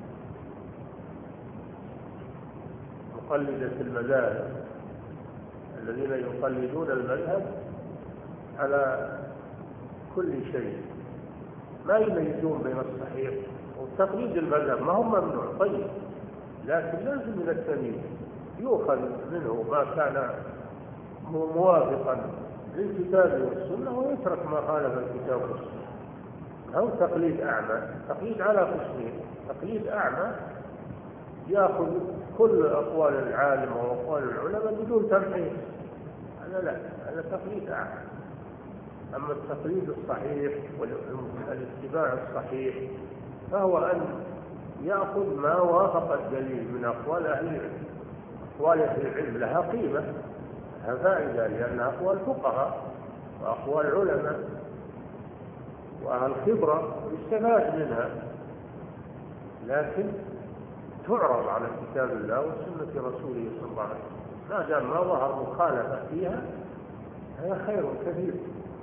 S2: مقلدة المذاهب، الذين يقلدون المذهب على كل شيء، ما يميزون بين الصحيح وتقليد المذهب. ما هم ممنوع طيب، لكن لازم من التمييز، يؤخذ منه ما كان موافقا للكتاب والسنة ويترك ما خالف الكتاب والسنة. أو تقليد أعمى، تقليد على قسمين: تقليد أعمى يأخذ كل أقوال العالم وأقوال العلماء بدون تمحيص، هذا لا، هذا تقليد أعمى. أما التقليد الصحيح والاتباع الصحيح فهو أن يأخذ ما وافق الدليل من أقوال أهل العلم. أقوال أهل العلم لها قيمة، لها فائدة، لأنها أقوال فقهاء وأقوال علماء وأهل خبرة يستفاد منها، لكن تعرض على كتاب الله وسنة رسوله صلى الله عليه وسلم. ما دام ما ظهر مخالفة فيها هذا خير كثير.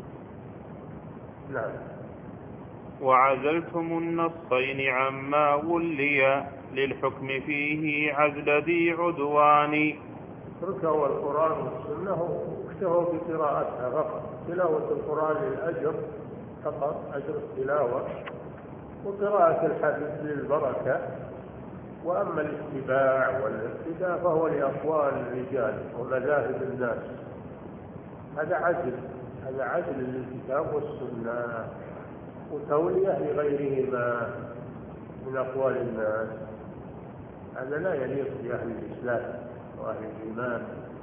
S2: نعم.
S1: وعزلتم النصين عما ولي للحكم فيه عزل ذي عدوان.
S2: اتركوا القرآن والسنة واكتفوا بقراءتها فقط. تلاوة القرآن للأجر فقط، أجر التلاوة، وقراءة الحديث للبركة. وأما الاتباع والاقتداء فهو لأقوال الرجال ومذاهب الناس. هذا عدل، هذا عدل للكتاب والسنة، وتولية لغيرهما من أقوال الناس. هذا لا يليق بأهل الإسلام وأهل الإيمان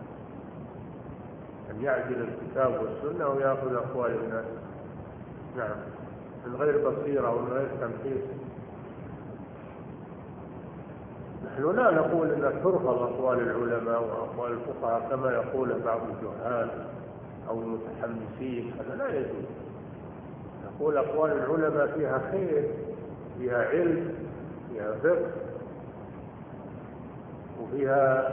S2: أن يعدل الكتاب والسنة ويأخذ أقوال الناس. نعم، من غير بصيرة ومن غير تمحيص. نحن لا نقول أن ترفض أقوال العلماء وأقوال الفقهاء كما يقول بعض الجهال أو المتحمسين، هذا لا يجوز. نقول أقوال العلماء فيها خير، فيها علم، فيها فقه، وفيها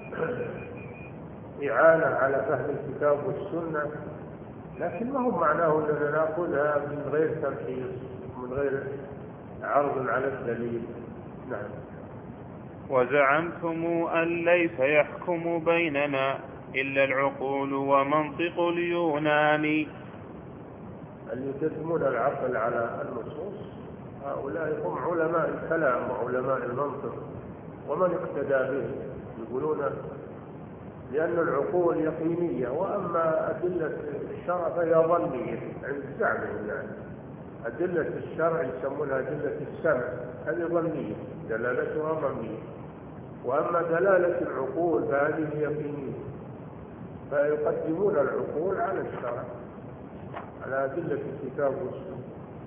S2: إعانة على فهم الكتاب والسنة، لكن ما هو معناه أننا نأخذها من غير تمحيص ومن غير عرض على الدليل. نعم.
S1: وزعمتم أن ليس يحكم بيننا إلا العقول ومنطق اليونان.
S2: اللي يقدمون العقل على النصوص هؤلاء هم علماء الكلام وعلماء المنطق ومن اقتدى به. يقولون لأن العقول يقينية، وأما أدلة الشرع فهي ظنية عند زعمهم. يعني أدلة الشرع يسمونها أدلة السمع، هذه ظنية دلالتها ظنية، وأما دلالة العقول فهذه يقينية. فيقدمون العقول على الشرع، على أدلة الكتاب والسنة.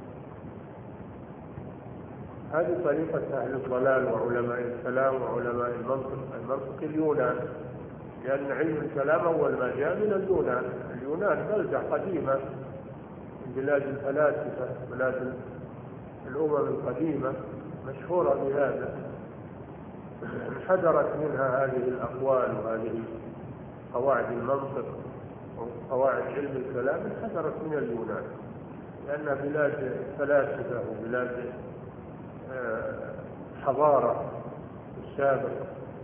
S2: هذه طريقة أهل الضلال وعلماء الكلام وعلماء المنطق. المنطق اليونان، لأن علم الكلام أول ما جاء من اليونان. اليونان بلدة قديمة من بلاد الفلاسفة، بلاد الأمم القديمة، مشهورة بهذا. انحدرت منها هذه الأقوال وهذه قواعد المنطق وقواعد علم الكلام، انحدرت من اليونان، لأنها بلاد فلاسفة وبلاد حضارة السابقة.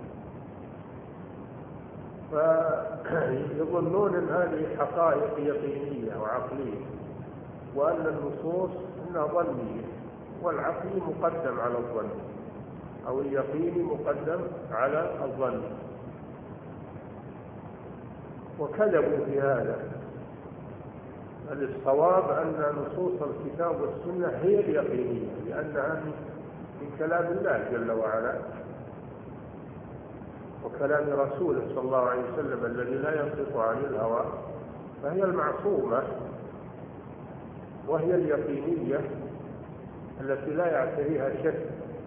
S2: فيظنون أن هذه حقائق يقينية وعقلية، وأن النصوص إنها ظنية، والعقل مقدم على الظن، أو اليقين مقدم على الظن. وكذبوا في هذا. الصواب أن نصوص الكتاب والسنة هي اليقينية، لأنها من كلام الله جل وعلا وكلام رسوله صلى الله عليه وسلم الذي لا ينطق عن الهوى، فهي المعصومة وهي اليقينية التي لا يعتريها شك.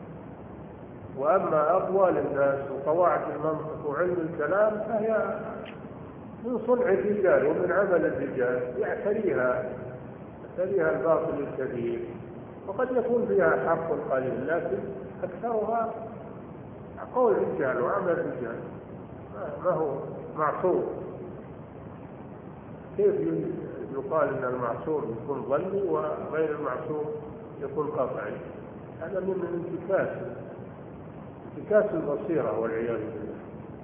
S2: وأما أقوال الناس وقواعد المنطق وعلم الكلام فهي من صنع الرجال ومن عمل الرجال، يعتريها يعتريها الباطل الكبير، وقد يكون فيها حق قليل، لكن أكثرها قول الرجال وعمل الرجال، ما هو معصوم. كيف يقال أن المعصوم يكون ظني وغير المعصوم يكون قطعي؟ هذا من انتكاس انتكاس البصيرة والعياذ بالله.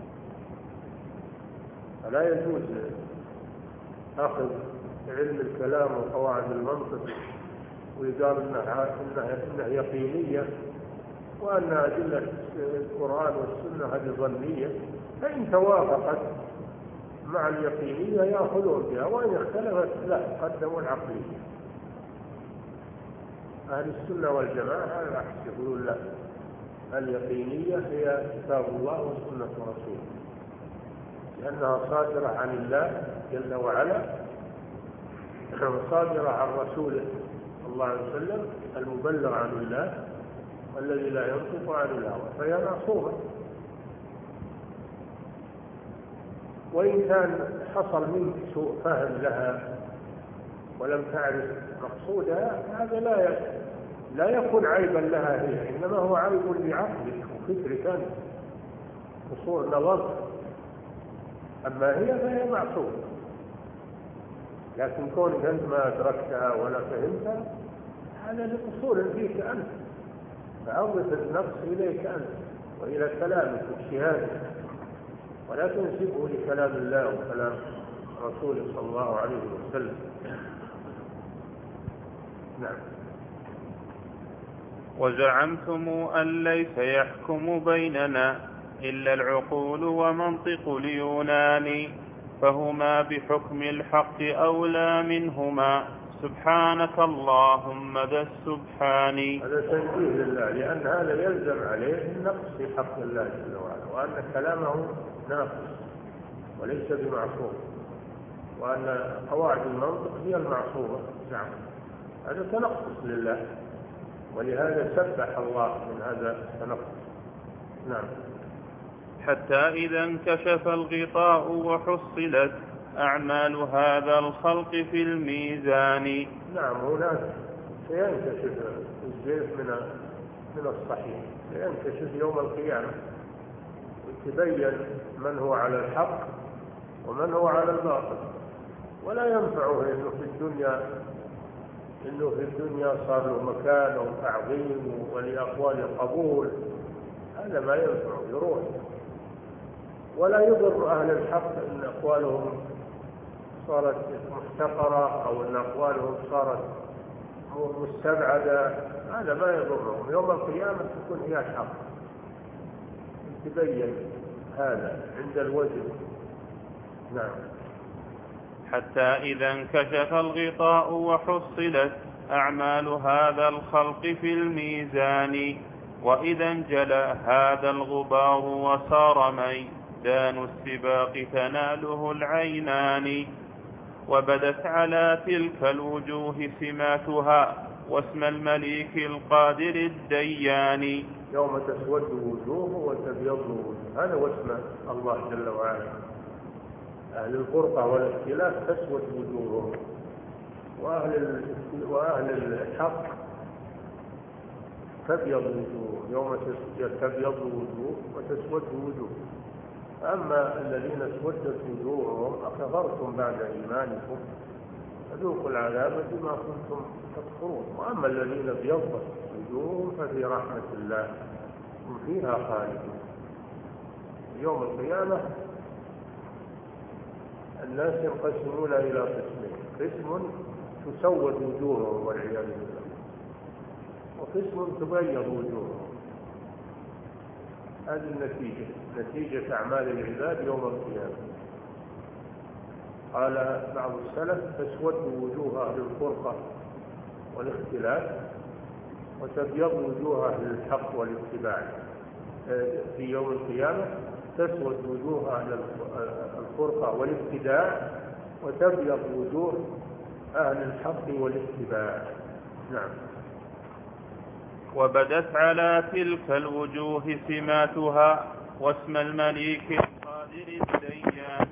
S2: فلا يجوز أخذ علم الكلام وقواعد المنطق ويقال إنها, إنها يقينية، وأن أدلة القرآن والسنة هذه ظنية، فإن توافقت مع اليقينية يأخذون بها، وإن اختلفت لا قدموا العقلية. أهل السنة والجماعة على العكس، يقولون لا، اليقينية هي كتاب الله وسنة رسوله، لأنها صادرة عن الله جل وعلا صادرة عن رسوله صلى الله عليه وسلم المبلغ عن الله والذي لا ينطق عن الهوى، فهي معصومة. وإن كان حصل منك سوء فهم لها ولم تعرف مقصودها، هذا لا لا يكون عيبا لها هي، إنما هو عيب لعقلك وفكرك أنت، قصور نظرك. أما هي فهي معصومة، لكن كونك أنت ما أدركتها ولا فهمتها هذا لقصور فيك أنت، فأضف النقص إليك أنت وإلى كلامك واجتهادك، ولا تنسبه لكلام الله وكلام رسوله صلى الله عليه وسلم. نعم.
S1: وزعمتم أن ليس يحكم بيننا إلا العقول ومنطق اليونان، فهما بحكم الحق أولى منهما، سبحانك اللهم ذا السبحان.
S2: هذا تنزيه لله، لأن هذا يلزم عليه النقص في حق الله جل وعلا، وأن كلامه ناقص وليس بمعصوم، وأن قواعد المنطق هي المعصومة. نعم، هذا تنقص لله، ولهذا سبح الله من هذا التنقص. نعم.
S1: حتى إذا انكشف الغطاء وحصلت أعمال هذا الخلق في الميزان.
S2: نعم، هناك سينكشف الزيف من من الصحيح، سينكشف يوم القيامة وتبين من هو على الحق ومن هو على الباطل، ولا ينفعه إنه في الدنيا إنه في الدنيا صار له مكان وتعظيم ولأقوال قبول، هذا ما ينفعه، يروح. ولا يضر أهل الحق إن أقوالهم صارت محتقرة أو إن أقوالهم صارت مستبعدة، هذا ما يضرهم. يوم القيامة تكون هي الحق، تبين هذا عند الوزن. نعم.
S1: حتى إذا انكشف الغطاء وحصلت أعمال هذا الخلق في الميزان، وإذا انجلى هذا الغبار وصار ميدان السباق تناله العينان، وبدت على تلك الوجوه سماتها واسم المليك القادر الديان.
S2: يوم تسود وجوه وتبيض وجوه، هذا واسم الله جل وعلا. أهل الفرقة والاختلاف تسود وجوههم، وأهل وأهل الحق تبيض وجوه. يوم تبيض وجوه وتسود وجوه. أما الذين اسودت وجوههم أكفرتم بعد إيمانكم فذوقوا العذاب بما كنتم تكفرون، وأما الذين ابيضت وجوههم ففي رحمة الله هم فيها خالدون. يوم القيامة الناس ينقسمون إلى قسمين: قسم تسود وجوههم والعياذ بالله، وقسم تبيض وجوههم. هذه النتيجة، نتيجة أعمال العباد يوم القيامة. قال بعض السلف: تسود وجوه أهل الفرقة والاختلاف وتبيض وجوه أهل الحق والاتباع. في يوم القيامة تسود وجوه أهل الفرقة والابتداع وتبيض وجوه أهل الحق والاتباع. نعم.
S1: وبدت على تلك الوجوه سماتها واسم المليك القادر الديان.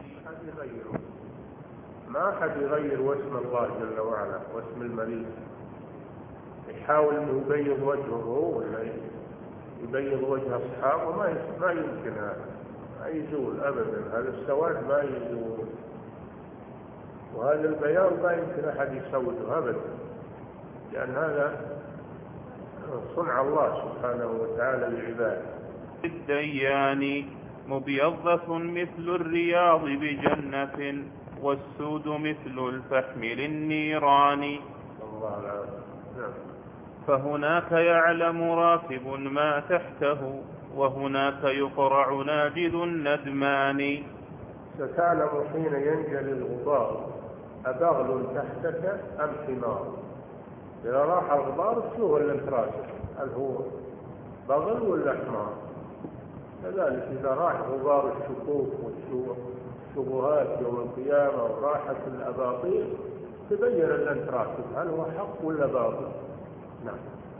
S2: ما حد يغير واسم الله جل وعلا واسم المليك، يحاول انه يبيض وجهه ولا يبيض وجه اصحابه، ما ما يمكن، هذا ما يزول ابدا، هذا السواد ما يزول، وهذا البياض ما يمكن احد يسوده ابدا، لان هذا صنع الله سبحانه وتعالى لعباده.
S1: الديان مبيضة مثل الرياض بجنة، والسود مثل الفحم للنيران.
S2: الله العافية. نعم.
S1: فهناك يعلم راكب ما تحته، وهناك يقرع ناجذ الندمان.
S2: ستعلم حين ينجلي الغبار أبغل تحتك أم حمار. إذا راح الغبار شو اللي انتراسك، هل هو بغل ولا حمار؟ كذلك إذا راح غبار الشكوك والشبهات يوم القيامة وراحت الأباطيل، تبين أن أنت راكب هل هو حق ولا باطل. نعم.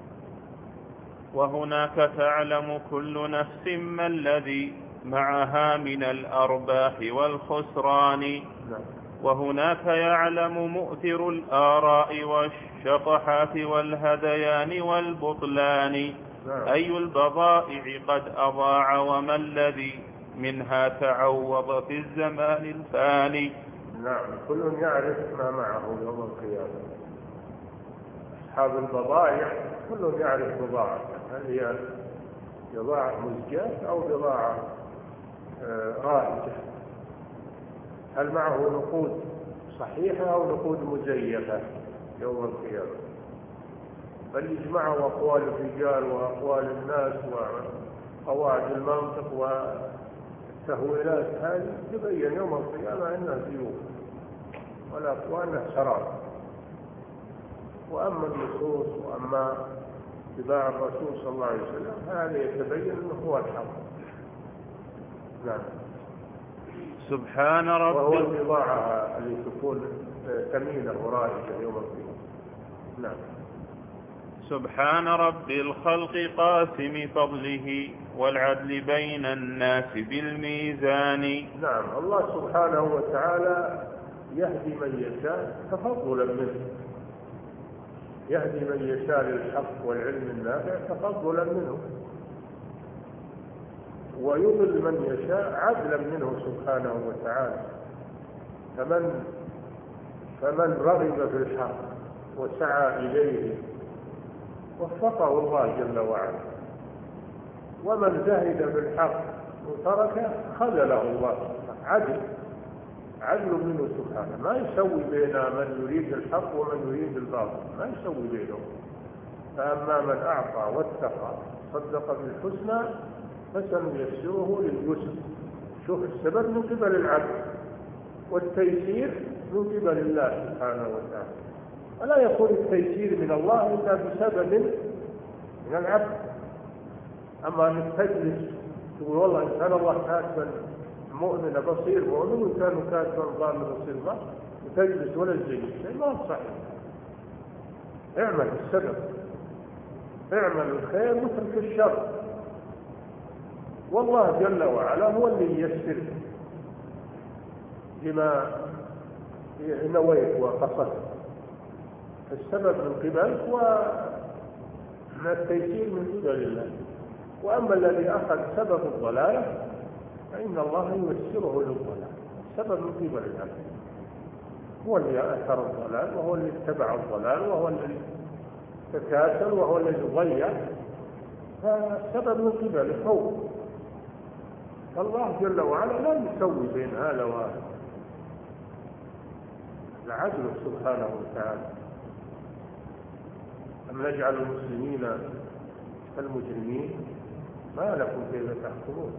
S1: وهناك تعلم كل نفس ما الذي معها من الأرباح والخسران.
S2: نعم.
S1: وهناك يعلم مؤثر الآراء والشطحات والهذيان والبطلان.
S2: نعم.
S1: أي البضائع قد أضاع وما الذي منها تعوض في الزمان الفاني.
S2: نعم. كل يعرف ما معه يوم القيامة. أصحاب البضائع كل يعرف بضاعته، هل هي بضاعة مزجاة أو بضاعة رائجة، هل معه نقود صحيحة أو نقود مزيفة يوم القيامة. بل يجمعوا أقوال الرجال وأقوال الناس وقواعد المنطق والتهويلات هذه تبين يوم القيامة أنها سيوف والأقوال أنها سراب. وأما النصوص وأما اتباع الرسول صلى الله عليه وسلم هذا يتبين أنه هو الحق. نعم.
S1: سبحان ربي.
S2: وهو البضاعة اللي تكون ثمينة ورائجة يوم القيامة. نعم.
S1: سبحان رب الخلق قاسم فضله والعدل بين الناس بالميزان.
S2: نعم. الله سبحانه وتعالى يهدي من يشاء تفضلا منه، يهدي من يشاء للحق والعلم النافع تفضلا منه، ويضل من يشاء عدلا منه سبحانه وتعالى. فمن فمن رغب في الحق وسعى إليه وفقه الله جل وعلا، ومن زهد في الحق وتركه خذله الله. عدل عدل منه سبحانه، ما يسوي بين من يريد الحق ومن يريد الباطل، ما يسوي بينهم. فأما من أعطى واتقى صدق بالحسنى فسنيسره لليسر. شوف السبب من قبل العبد والتيسير من قبل الله سبحانه وتعالى، ولا يكون التيسير من الله إلا بسبب من العبد. أما أن تجلس تقول والله إن كان الله كاتبا مؤمن بصير مؤمن وإن كان كاتبا ضال بصير ضال، وتجلس ولا تزيد شيء، ما هو صحيح. اعمل السبب، اعمل الخير واترك الشر، والله جل وعلا هو اللي ييسر لما نويت وقصدت. السبب من قبلك ومن التيسير من قبل الله. وأما الذي أخذ سبب الضلالة فإن الله ييسره للضلال. السبب من قبل الله، هو اللي أثر الضلال وهو اللي اتبع الضلال وهو الذي تكاسل وهو الذي ضيع، فالسبب من قبله هو. الله جل وعلا لا يسوي بين هذا وهذا، العدل سبحانه وتعالى. أم نجعل المسلمين كالمجرمين ما لكم كيف تحكمون.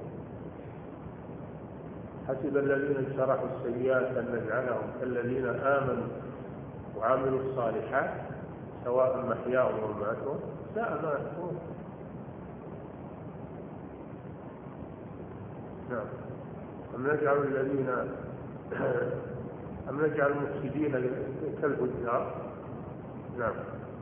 S2: حسب الذين اجترحوا السيئات أن نجعلهم كالذين آمنوا وعملوا الصالحات سواء محياهم ومماتهم ساء ما يحكمون. نعم. أم نجعل الذين أم نجعل المفسدين كالفجار. نعم.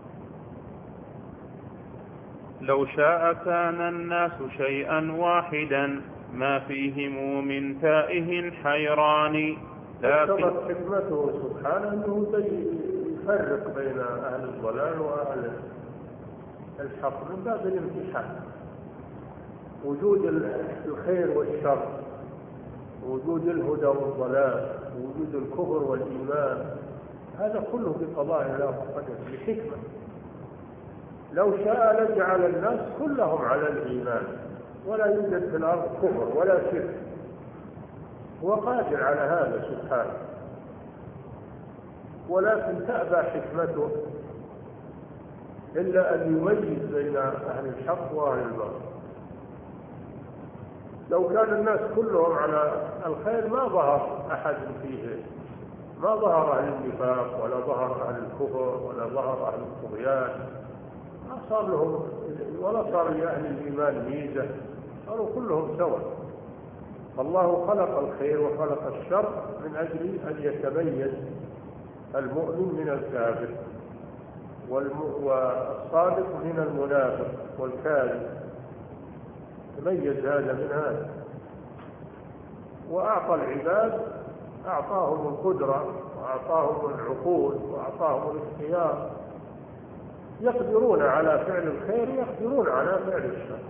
S1: لو شاء كان الناس شيئا واحدا ما فيهم من تائه حيران.
S2: لكن حكمته سبحانه أنه يفرق بين أهل الضلال وأهل الحق من باب الامتحان. وجود الخير والشر، وجود الهدى والضلال، وجود الكفر والإيمان، هذا كله بقضاء الله وقدره بحكمة. لو شاء لجعل الناس كلهم على الإيمان ولا يوجد في الأرض كفر ولا شرك، هو قادر على هذا سبحانه، ولكن تأبى حكمته إلا أن يميز بين أهل الحق وأهل الباطل. لو كان الناس كلهم على الخير ما ظهر أحد فيه، ما ظهر أهل النفاق ولا ظهر أهل الكفر ولا ظهر أهل الطغيان، ما صار لهم ولا صار لأهل الإيمان ميزة، صاروا كلهم سوا. فالله خلق الخير وخلق الشر من أجل أن يتميز المؤمن من الكافر، والصادق من المنافق والكاذب، تميز هذا من هذا. وأعطى العباد، أعطاهم القدرة وأعطاهم العقول وأعطاهم الاختيار، يقدرون على فعل الخير، يقدرون على فعل الشر.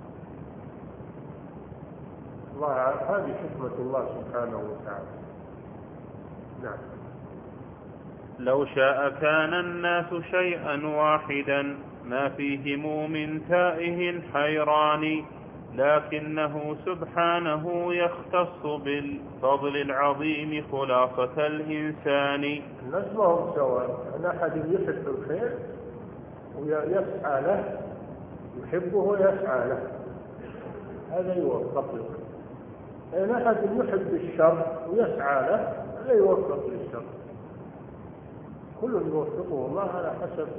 S2: الله، هذه حكمة الله سبحانه وتعالى. نعم.
S1: لو شاء كان الناس شيئا واحدا ما فيهم من تائه حيران، لكنه سبحانه يختص بالفضل العظيم خلاصة الإنسان.
S2: الناس ما هم سواء، أن أحد يحب الخير ويسعى له، يحبه ويسعى له، هذا يوفق له. أن أحد يحب الشر ويسعى له، هذا يوفق للشر. كل يوفقه الله على حسب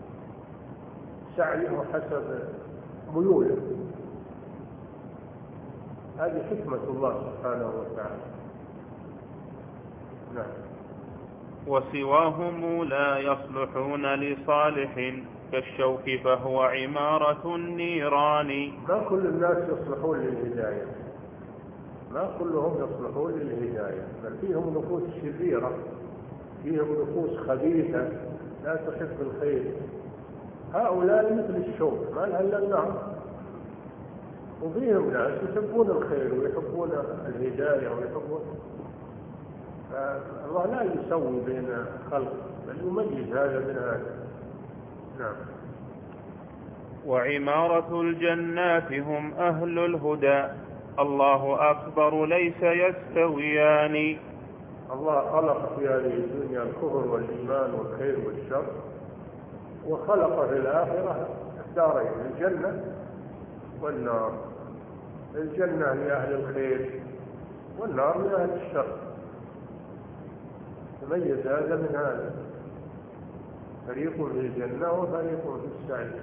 S2: سعيه وحسب ميوله. هذه حكمة الله سبحانه وتعالى. نعم.
S1: وسواهم لا يصلحون لصالح كالشوك فهو عمارة النيران.
S2: ما كل الناس يصلحون للهداية، ما كلهم يصلحون للهداية، بل فيهم نفوس شريرة، فيهم نفوس خبيثة لا تحب الخير. هؤلاء مثل الشوك ما لها إلا النار، وفيهم ناس يحبون الخير ويحبون الهداية ويحبون. الله لا يسوي بين خلق، بل يميز هذا من هذا. نعم.
S1: وعمارة الجنات هم أهل الهدى، الله أكبر ليس يستويان.
S2: الله خلق في هذه الدنيا الكفر والإيمان والخير والشر، وخلق في الآخرة الدارين، الجنة والنار. الجنة لأهل الخير والنار لأهل الشر، تميز هذا من هذا، فريق في الجنة وفريق في السعير.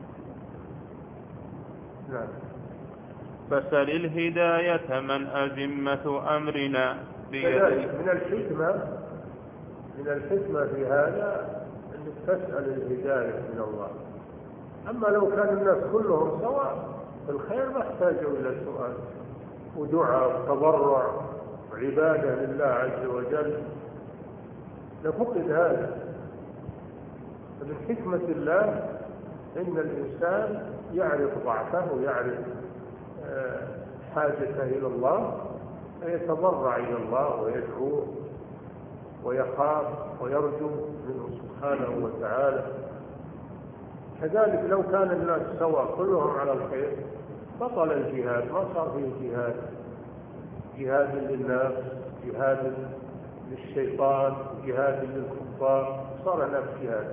S2: نعم.
S1: فسل الهداية من أزمة أمرنا بيده.
S2: من الحكمة من الحكمة في هذا أنك تسأل الهداية من الله. أما لو كان الناس كلهم سواء في الخير ما احتاجوا إلى سؤال ودعاء وتضرع وعبادة لله عز وجل، لفقد هذا. فمن حكمة الله إن الإنسان يعرف ضعفه ويعرف حاجته إلى الله، فيتضرع إلى الله ويدعوه ويخاف ويرجو منه سبحانه وتعالى. كذلك لو كان الناس سواء كلهم على الخير بطل الجهاد، ما صار فيه جهاد، جهاد للنفس، جهاد للشيطان، جهاد للكفار، صار نفس جهاد.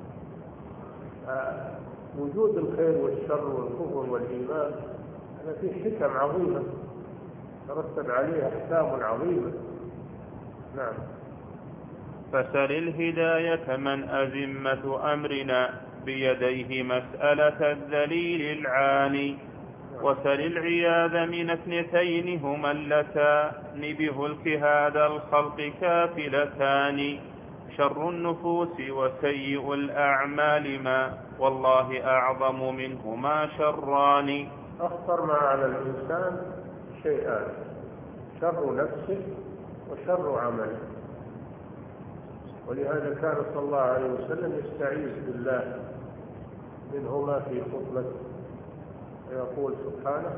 S2: آه وجود الخير والشر والكفر والإيمان هذا فيه حكم عظيمة ترتب عليها أحكام عظيمة. نعم.
S1: فسل الهداية من أزمة أمرنا بيديه مسألة الذليل العاني، وسل العياذ من اثنتين هما اللتان بهلك هذا الخلق كافلتان، شر النفوس وسيء الأعمال ما والله أعظم منهما شران.
S2: أخطر ما على الإنسان شيئان، شر نفسه وشر عمله. ولهذا كان صلى الله عليه وسلم يستعيذ بالله منهما في خطبته، ويقول سبحانه: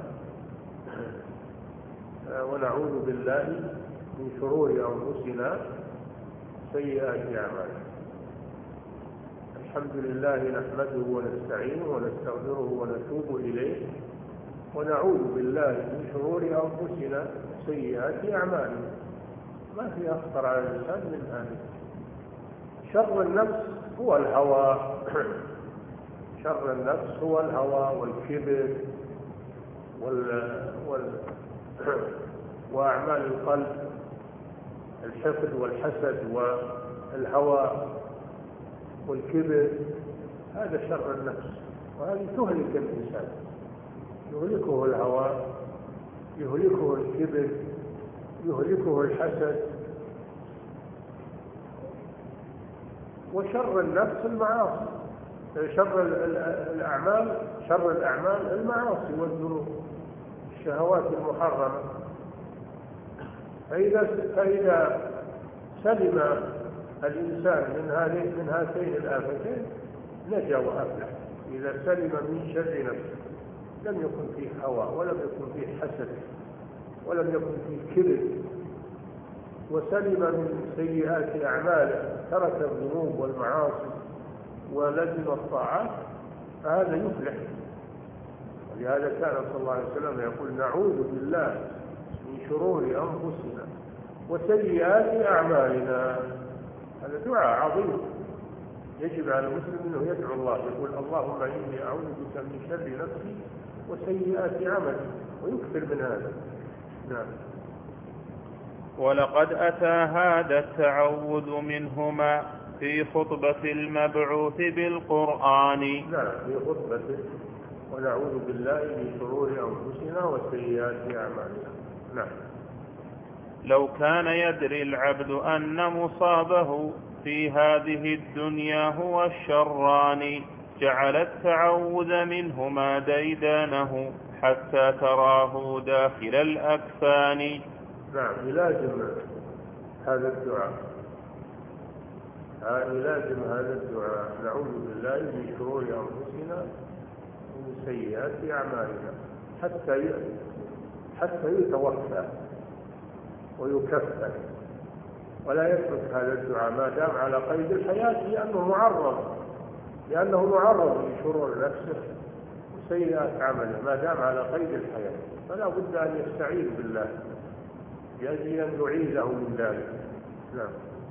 S2: ونعوذ بالله من شرور أنفسنا سيئات أعمالنا. الحمد لله نحمده ونستعينه ونستغفره ونتوب إليه، ونعوذ بالله من شرور أنفسنا سيئات أعمالنا. ما في أخطر على الإنسان من هذا. شر النفس هو الهوى شر النفس هو الهوى والكبر وال... وال... وأعمال القلب، الحقد والحسد والهوى والكبر، هذا شر النفس، وهذه تهلك الإنسان. يهلكه الهوى، يهلكه الكبر، يهلكه الحسد، وشر النفس المعاصي، شر الأعمال شر الأعمال المعاصي والذنوب، الشهوات المحرمة. فإذا فإذا سلم الإنسان من هذه من هاتين الآفتين نجا وأفلح. إذا سلم من شر نفسه، لم يكن فيه هوى، ولم يكن فيه حسد، ولم يكن فيه كبر، وسلم من سيئات أعماله، ترك الذنوب والمعاصي ولزم الطاعات، فهذا يفلح. ولهذا كان صلى الله عليه وسلم يقول: نعوذ بالله من شرور أنفسنا وسيئات أعمالنا. هذا دعاء عظيم يجب على المسلم أنه يدعو الله، يقول: اللهم إني أعوذ بك من شر نفسي وسيئات عملي، ويكثر من هذا. نعم.
S1: ولقد أتى هذا التعوذ منهما في خطبة المبعوث بالقرآن.
S2: نعم، في خطبته: ونعوذ بالله من شرور أنفسنا وسيئات أعمالنا. نعم.
S1: لو كان يدري العبد أن مصابه في هذه الدنيا هو الشران جعل التعوذ منهما ديدانه حتى تراه داخل الأكفان.
S2: نعم، يلازم هذا الدعاء، يلازم هذا الدعاء: نعوذ بالله من شرور أنفسنا ومن سيئات أعمالنا، حتى حتى يتوفى ويكفر، ولا يترك هذا الدعاء ما دام على قيد الحياة، لأنه معرض لأنه معرض لشرور نفسه وسيئات عمله ما دام على قيد الحياة، فلا بد أن يستعيذ بالله لأجل أن يعيذه من ذلك. نعم.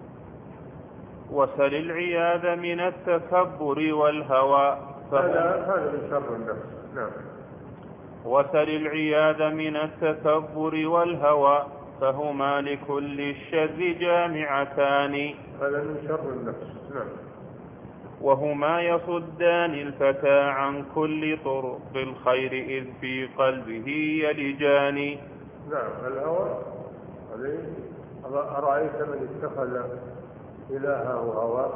S1: وسل العياذ من التكبر والهوى،
S2: هذا هذا من شر النفس. نعم.
S1: وسل العياذ من التكبر والهوى فهما لكل الشر جامعتان.
S2: هذا من شر النفس. نعم.
S1: وهما يصدان الفتى عن كل طرق الخير إذ في قلبه يلجان.
S2: نعم، الهوى أرأيت من اتخذ إلهه هواه،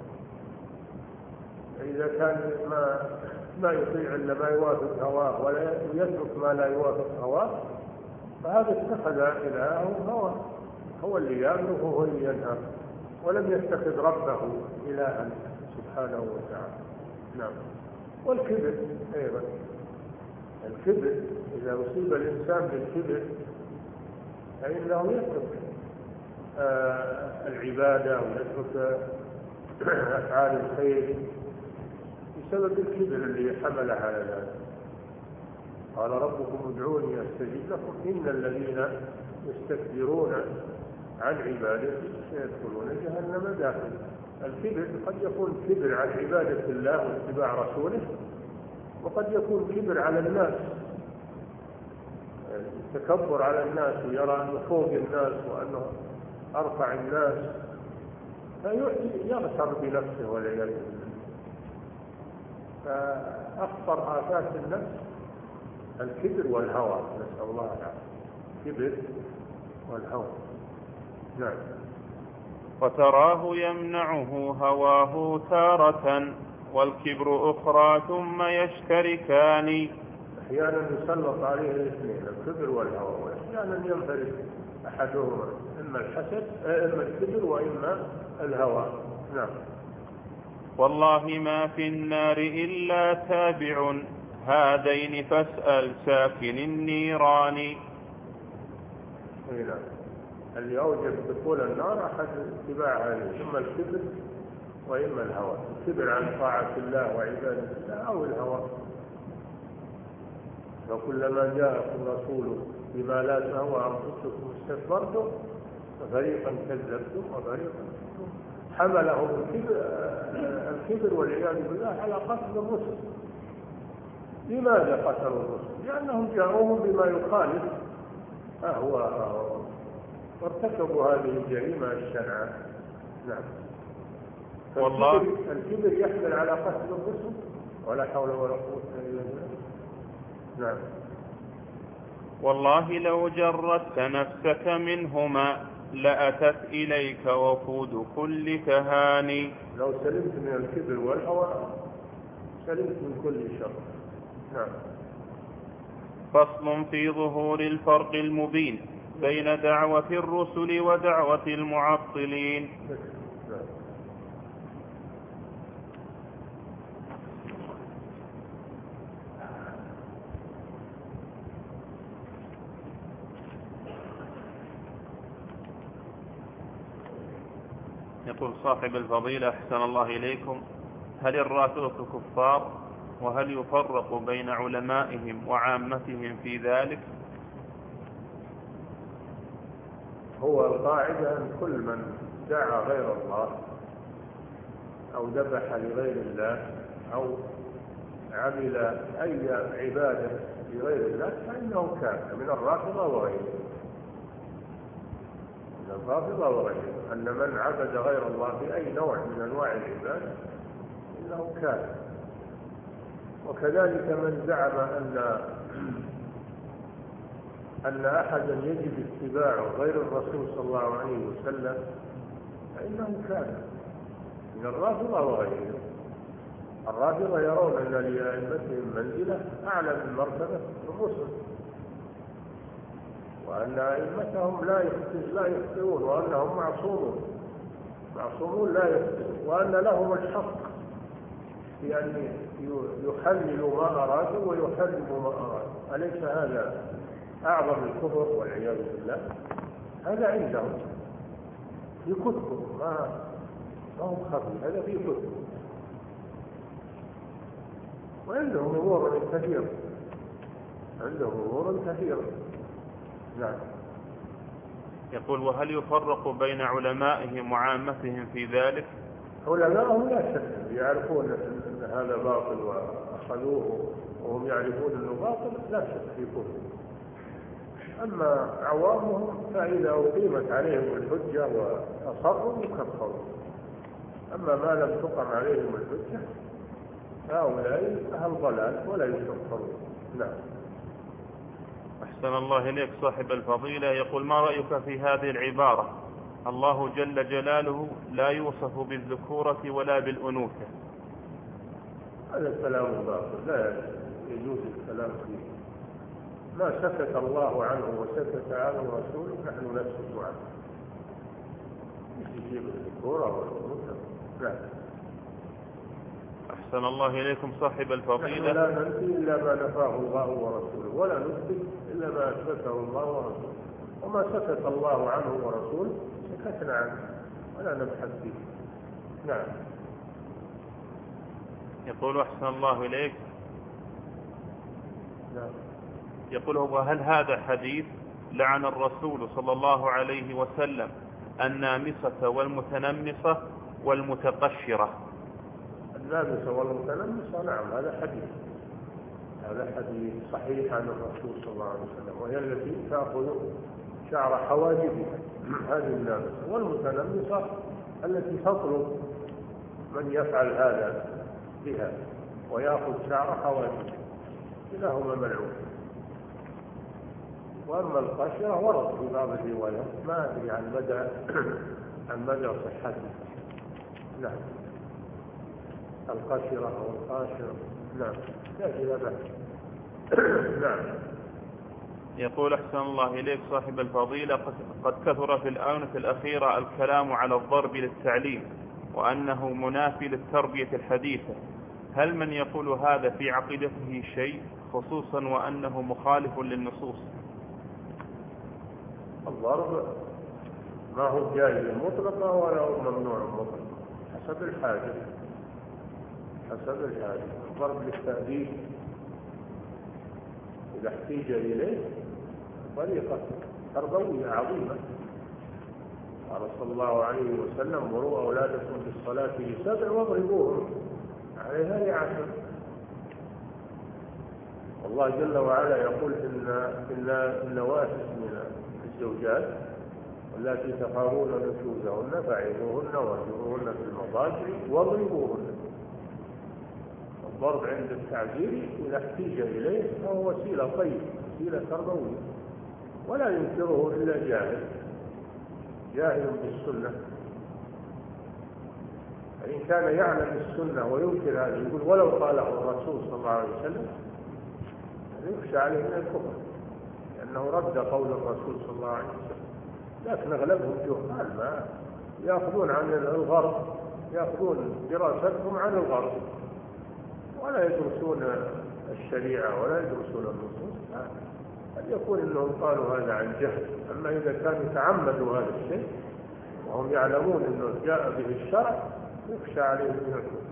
S2: إذا كان ما ما يطيع إلا ما يوافق هواه ولا يترك ما لا يوافق هواه، فهذا اتخذ إلهه هواه، هو اللي يأمره وهو اللي ينهى، ولم يتخذ ربه إلها سبحانه وتعالى. نعم. والكبر أيضا، الكبر إذا أصيب الإنسان بالكبر فإنه يترك آه العبادة ويترك أفعال الخير بسبب الكبر اللي حمل على ذلك. قال: ربكم ادعوني أستجب لكم إن الذين يستكبرون عن عبادتي سيدخلون جهنم داخل. الكبر قد يكون كبر عن عبادة الله واتباع رسوله، وقد يكون كبر على الناس، التكبر على الناس ويرى أنه فوق الناس وأنه أرفع الناس، فيغتر بنفسه والعياذ بالله. فأخطر آفات النفس الكبر والهوى، نسأل الله العافية. الكبر والهوى. نعم.
S1: وتراه يمنعه هواه تارة والكبر أخرى ثم يشتركان.
S2: أحيانا يسلط عليه الاثنين، الكبر والهوى، وأحيانا ينفرد أحدهما، إما الحسد إما الكبر وإما الهوى. نعم.
S1: والله ما في النار إلا تابع هذين فاسأل ساكن النيران.
S2: نعم. اللي أوجب دخول النار أحد اتباع هذه، إما الكبر وإما الهوى، الكبر عن طاعة الله وعبادة الله أو الهوى. وكلما جاءكم رسول بما لا تهوى أنفسكم استكبرتم ففريقا كذبتم وفريقا حملهم الكبر, الكبر والعياذ بالله على قتل الرسل. لماذا قتلوا الرسل؟ لأنهم جاءوهم بما يخالف أهواءهم وارتكبوا هذه الجريمة الشنعاء. نعم.
S1: والله
S2: الكبر يحمل على قتل الرسل، ولا حول ولا قوة إلا بالله. نعم.
S1: والله لو جردت نفسك منهما لأتت إليك وفود كل كهان.
S2: لو سلمت من الكبر والهوى سلمت من كل شر. نعم.
S1: فصل في ظهور الفرق المبين بين دعوة الرسل ودعوة المعطلين. يقول صاحب الفضيلة أحسن الله إليكم: هل الرافضة كفار؟ وهل يفرق بين علمائهم وعامتهم في ذلك؟
S2: هو القاعدة أن كل من دعا غير الله أو ذبح لغير الله أو عمل أي عبادة لغير الله فإنه كافر، من الرافضة وغيره، من الرافضة وغيره، أن من عبد غير الله في أي نوع من أنواع العبادة إنه كافر. وكذلك من زعم أن أن أحدا يجب اتباعه غير الرسول صلى الله عليه وسلم فإنه كافر، من الرافضة وغيره. الرافضة يرون أن لأئمتهم منزلة أعلى من مرتبة الرسل، وأن أئمتهم لا لا يخطئون، وأنهم معصومون معصومون لا يخطئون، وأن لهم الحق في أن يحللوا ما أرادوا ويحرموا ما أرادوا. أليس هذا أعظم الكفر والعياذ بالله؟ هذا عندهم في كتبهم، ما ما هم خفي، هذا في كتبهم، وعندهم أمور كثيرة، عندهم أمور كثيرة. نعم.
S1: يقول: وهل يفرق بين علمائهم وعامتهم في ذلك؟
S2: علماءهم لا شك يعرفون أن هذا باطل وأخذوه وهم يعرفون أنه باطل، لا شك في كفر. أما عوامهم فإذا أقيمت عليهم الحجة وأصروا يكفرون، أما ما لم تقم عليهم الحجة هؤلاء أهل ضلال ولا يكفرون. نعم.
S1: أحسن الله إليك صاحب الفضيلة. يقول: ما رأيك في هذه العبارة: الله جل جلاله لا يوصف بالذكورة ولا بالأنوثة؟
S2: هذا كلام باطل، لا يجوز الكلام فيه. ما سكت الله عنه وسكت عنه رسوله نحن نسكت عنه. يجيب الذكورة والأنوثة. لا.
S1: أحسن الله إليكم صاحب الفضيلة.
S2: لا ننفي إلا ما نفاه الله ورسوله، ولا نثبت إلا ما أثبته الله ورسوله، وما سكت الله عنه ورسوله سكتنا عنه ولا نبحث فيه. نعم.
S1: يقول: أحسن الله إليك.
S2: نعم.
S1: يقول: وهل هذا حديث لعن الرسول صلى الله عليه وسلم النامصة والمتنمصة والمتقشرة؟
S2: النامصة والمتنمصة، نعم، هذا حديث هذا حديث صحيح عن الرسول صلى الله عليه وسلم، وهي التي تأخذ شعر حواجبها، هذه النامصة. والمتنمصة التي تطلب من يفعل هذا بها ويأخذ شعر حواجبها، كلاهما ملعون. وأما القشرة ورد في بعض الروايات، ما أدري عن مدى عن مدى صحتها. نعم. القشرة أو القاشرة، نعم، تأتي لها. نعم.
S1: يقول: أحسن الله إليك صاحب الفضيلة: قد كثر في الآونة الأخيرة الكلام على الضرب للتعليم وأنه منافي للتربية الحديثة، هل من يقول هذا في عقيدته شيء، خصوصا وأنه مخالف للنصوص؟
S2: الضرب ما هو جائز مطلقا ولا هو ممنوع مطلقا، حسب الحاجة حسب الحاجة. الضرب للتأديب إذا احتيج إليه طريقة تربوية عظيمة. قال صلى الله عليه وسلم: مروا أولادكم بالصلاة لسبع واضربوهم عليها لعشر. والله جل وعلا يقول: إن إن النواسس من الزوجات والتي تخافون نشوزهن فعظوهن واهجروهن في المضاجع واضربوهن. الضرب عند التعزير إذا احتيج إليه فهو وسيلة طيبة، وسيلة تربوية، ولا ينكره إلا جاهل. جاهل بالسنة، فإن كان يعلم السنة وينكر هذا يقول ولو قاله الرسول صلى الله عليه وسلم يخشى عليه من الكفر، لأنه رد قول الرسول صلى الله عليه وسلم. لكن أغلبهم جهال ما يأخذون عن الغرب، يأخذون دراستهم عن الغرب ولا يدرسون الشريعة ولا يدرسون النصوص. قد يكون أنهم قالوا هذا عن جهل، أما إذا كانوا تعمدوا هذا الشيء وهم يعلمون أنه جاء به الشرع يخشى عليهم من الكفر.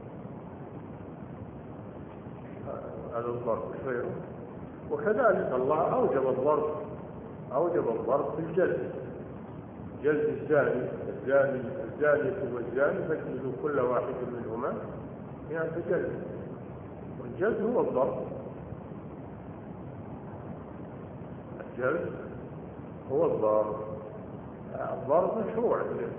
S2: هذا الضرب غيره. وكذلك الله أوجب الضرب، أوجب الضرب في الجلد، جلد الزاني الزاني الزانية والزاني فاجلدوا كل واحد منهما مئة جلد، والجلد هو الضرب، الجلد هو الضرب. الضرب مشروع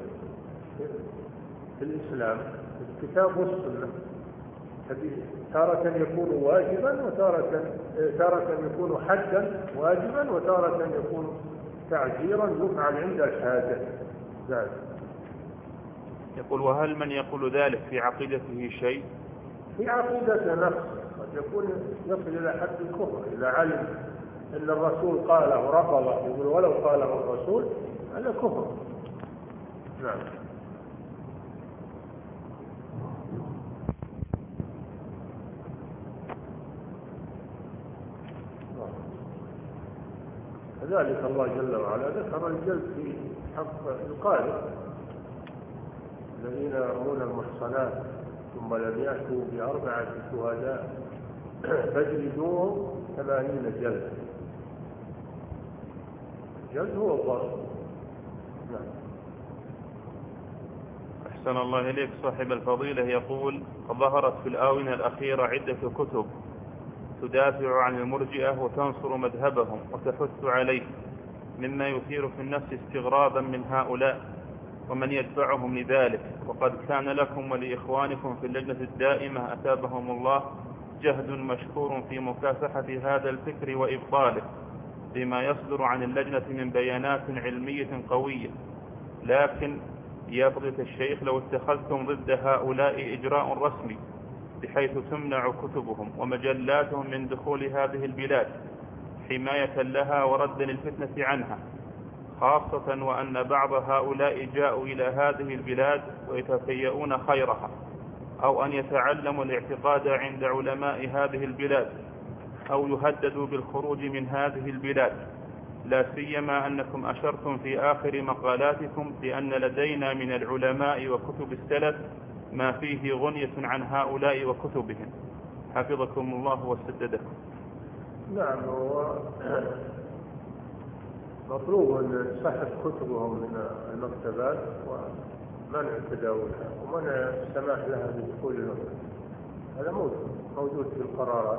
S2: في الإسلام في الكتاب والسنة، تارة يكون واجبا وتارة تارة يكون حدا واجبا وتارة يكون تعزيرا يفعل عند الحاجة. ذلك
S1: يقول وهل من يقول ذلك في عقيدته شيء؟
S2: في عقيدته نفسه قد يكون يصل إلى حد الكفر إذا علم أن الرسول قاله رفضه، يقول ولو قاله الرسول هذا كفر. نعم. كذلك الله جل وعلا ذكر الجلد في حق القارئ الذين يرمون المحصنات ثم لم يأتوا بأربعة شهداء فاجلدوهم ثمانين جلد. الجلد هو الضرب. نعم.
S1: أحسن الله إليك. صاحب الفضيلة يقول ظهرت في الآونة الأخيرة عدة كتب تدافع عن المرجئة وتنصر مذهبهم وتحث عليه، مما يثير في النفس استغرابا من هؤلاء ومن يدفعهم لذلك، وقد كان لكم ولإخوانكم في اللجنة الدائمة أثابهم الله جهد مشكور في مكافحة هذا الفكر وإبطاله بما يصدر عن اللجنة من بيانات علمية قوية، لكن يا فضيلة الشيخ لو اتخذتم ضد هؤلاء إجراء رسمي بحيث تمنع كتبهم ومجلاتهم من دخول هذه البلاد حماية لها وردا للفتنة عنها، خاصة وأن بعض هؤلاء جاءوا إلى هذه البلاد ويتفيئون خيرها، أو أن يتعلموا الاعتقاد عند علماء هذه البلاد، أو يهددوا بالخروج من هذه البلاد، لا سيما أنكم أشرتم في آخر مقالاتكم بأن لدينا من العلماء وكتب السلف ما فيه غنية عن هؤلاء وكتبهم، حفظكم الله وسددكم.
S2: نعم، هو مطلوب أن تسحب كتبهم من المكتبات ومنع تداولها ومنع السماح لها بدخول المكتبة. هذا موجود موجود في القرارات،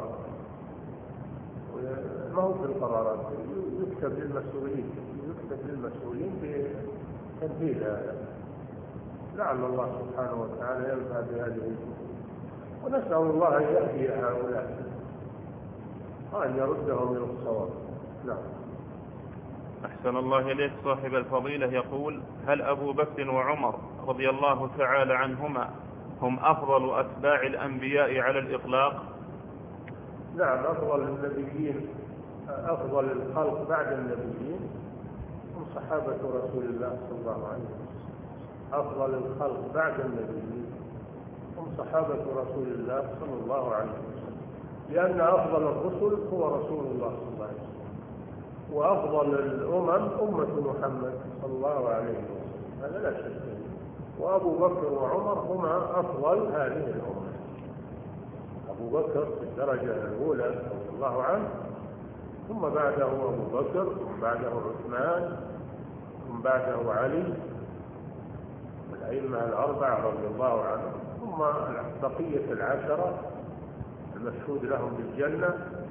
S2: ما هو في القرارات، يكتب للمسؤولين يكتب للمسؤولين بتنفيذ هذا. لعل الله سبحانه وتعالى ينفع بهذه الكتب، ونسأل الله أن يهدي هؤلاء وأن يردهم إلى الصواب. نعم.
S1: أحسن الله إليك. صاحب الفضيلة يقول هل أبو بكر وعمر رضي الله تعالى عنهما هم أفضل أتباع الأنبياء على الإطلاق؟
S2: نعم، أفضل النبيين أفضل الخلق بعد النبيين هم صحابة رسول الله صلى الله عليه وسلم. أفضل الخلق بعد النبيين هم صحابة رسول الله صلى الله عليه وسلم، لأن أفضل الرسل هو رسول الله صلى الله عليه وسلم، وأفضل الأمم أمة محمد صلى الله عليه وسلم، هذا لا شك فيه. وأبو بكر وعمر هما أفضل هذه الأمة. أبو بكر في الدرجة الأولى رضي الله عنه، ثم بعده أبو بكر، ثم بعده عثمان، ثم بعده علي والأئمة الأربعة رضي الله عنهم، ثم بقية العشرة المشهود لهم بالجنة،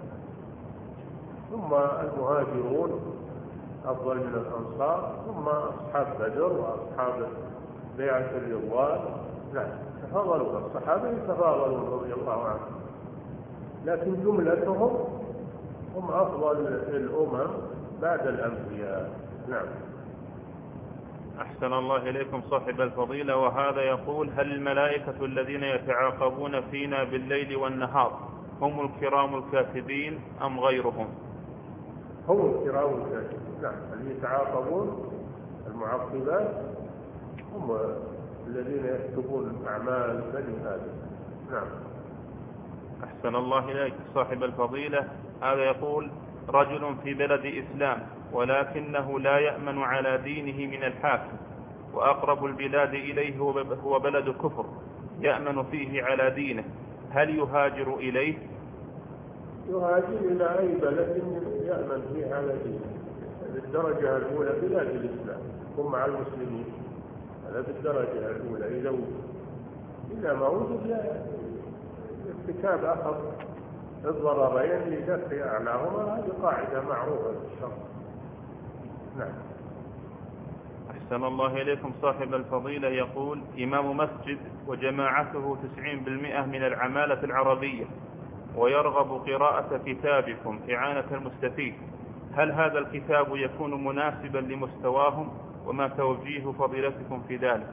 S2: ثم المهاجرون أفضل من الأنصار، ثم أصحاب بدر وأصحاب بيعة الرضوان. لا تفاضلوا، الصحابة تفاضلوا رضي الله عنهم، لكن جملتهم هم أفضل الأمم بعد الأنبياء. نعم.
S1: أحسن الله إليكم صاحب الفضيلة، وهذا يقول: هل الملائكة الذين يتعاقبون فينا بالليل والنهار هم الكرام الكاتبين أم غيرهم؟
S2: هم الكرام الكاتبين، نعم. اللي يتعاقبون المعقبات هم الذين يكتبون أعمال بني آدم. نعم.
S1: أحسن الله إليك صاحب الفضيلة، هذا يقول: رجل في بلد إسلام ولكنه لا يأمن على دينه من الحاكم، وأقرب البلاد إليه هو بلد كفر يأمن فيه على دينه، هل يهاجر إليه؟
S2: يهاجر إلى أي بلد يأمن فيه على دينه. بالدرجة الأولى بلاد الإسلام هم مع المسلمين، هذا بالدرجة الأولى. إذا إذا ما وجد ارتكاب أخذ الضررين لدفع أعلاهما، هذه قاعدة معروفة في الشرع. نعم.
S1: أحسن الله إليكم صاحب الفضيلة، يقول: إمام مسجد وجماعته تسعين بالمئة من العمالة العربية، ويرغب قراءة كتابكم إعانة المستفيد، هل هذا الكتاب يكون مناسبا لمستواهم؟ وما توجيه فضيلتكم في ذلك؟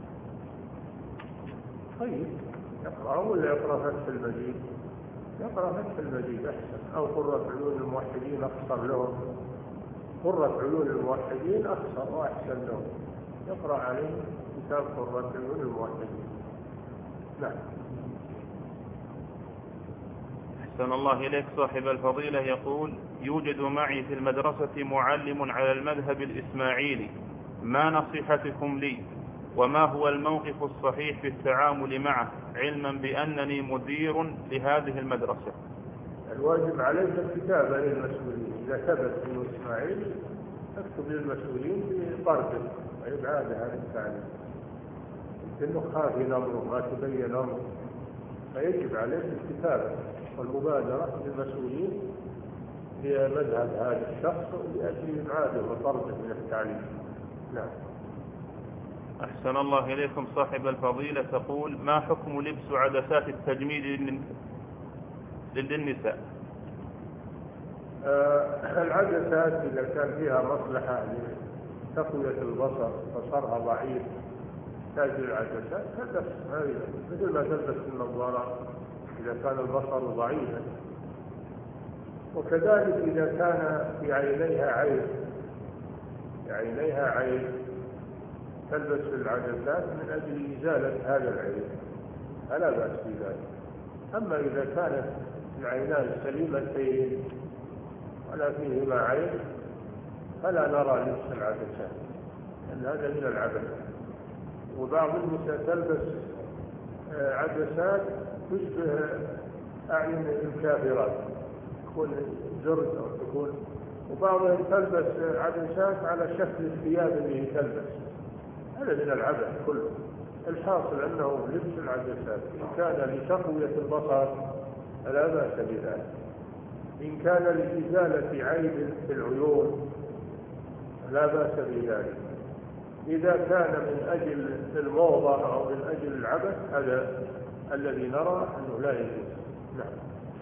S2: طيب، يقرأ ولا يقرأ فتح المجيد؟ يقرأ فتح المجيد أحسن، أو قرة عيون الموحدين أقصر لهم. قرة عيون الموحدين أقصر وأحسن لهم، يقرأ عليه كتاب قرة عيون الموحدين. نعم.
S1: أحسن الله إليك صاحب الفضيلة، يقول: يوجد معي في المدرسة معلم على المذهب الإسماعيلي، ما نصيحتكم لي؟ وما هو الموقف الصحيح في التعامل معه، علما بأنني مدير لهذه المدرسة؟
S2: الواجب عليك الكتابة للمسؤولين. إذا ثبت أنه إسماعيلي اكتب للمسؤولين بطرده وإبعاده عن التعليم، لأنه خافي أمره ما تبين أمره، فيجب عليك الكتابة والمبادرة للمسؤولين بمذهب هذا الشخص لأجل إبعاده وطرده من التعليم. نعم.
S1: أحسن الله إليكم صاحب الفضيلة، تقول: ما حكم لبس عدسات التجميل للنساء؟
S2: آه العدسات إذا كان فيها مصلحة لتقوية البصر، بصرها ضعيف، تحتاج العدسات، تلبس هذه مثل ما تلبس النظارات إذا كان البصر ضعيفا. وكذلك إذا كان في عينيها عيب في عينيها عيب تلبس العدسات من أجل إزالة هذا العيب، فلا بأس بذلك. أما إذا كانت العينان سليمتين ولا فيهما عيب فلا نرى لبس العدسات، لأن هذا من العبث. وبعض النساء تلبس عدسات تشبه أعين الكافرات، تكون زرد أو تكون، وبعضهم تلبس عدسات على شكل الثياب اللي تلبس، هذا من العبث كله. الحاصل أنه لبس العدسات إن كان لتقوية البصر فلا بأس بذلك، إن كان لإزالة عيب في العيون لا بأس بذلك. إذا كان من أجل الموضة أو من أجل العبث هذا الذي نرى أنه لا يجوز. نعم.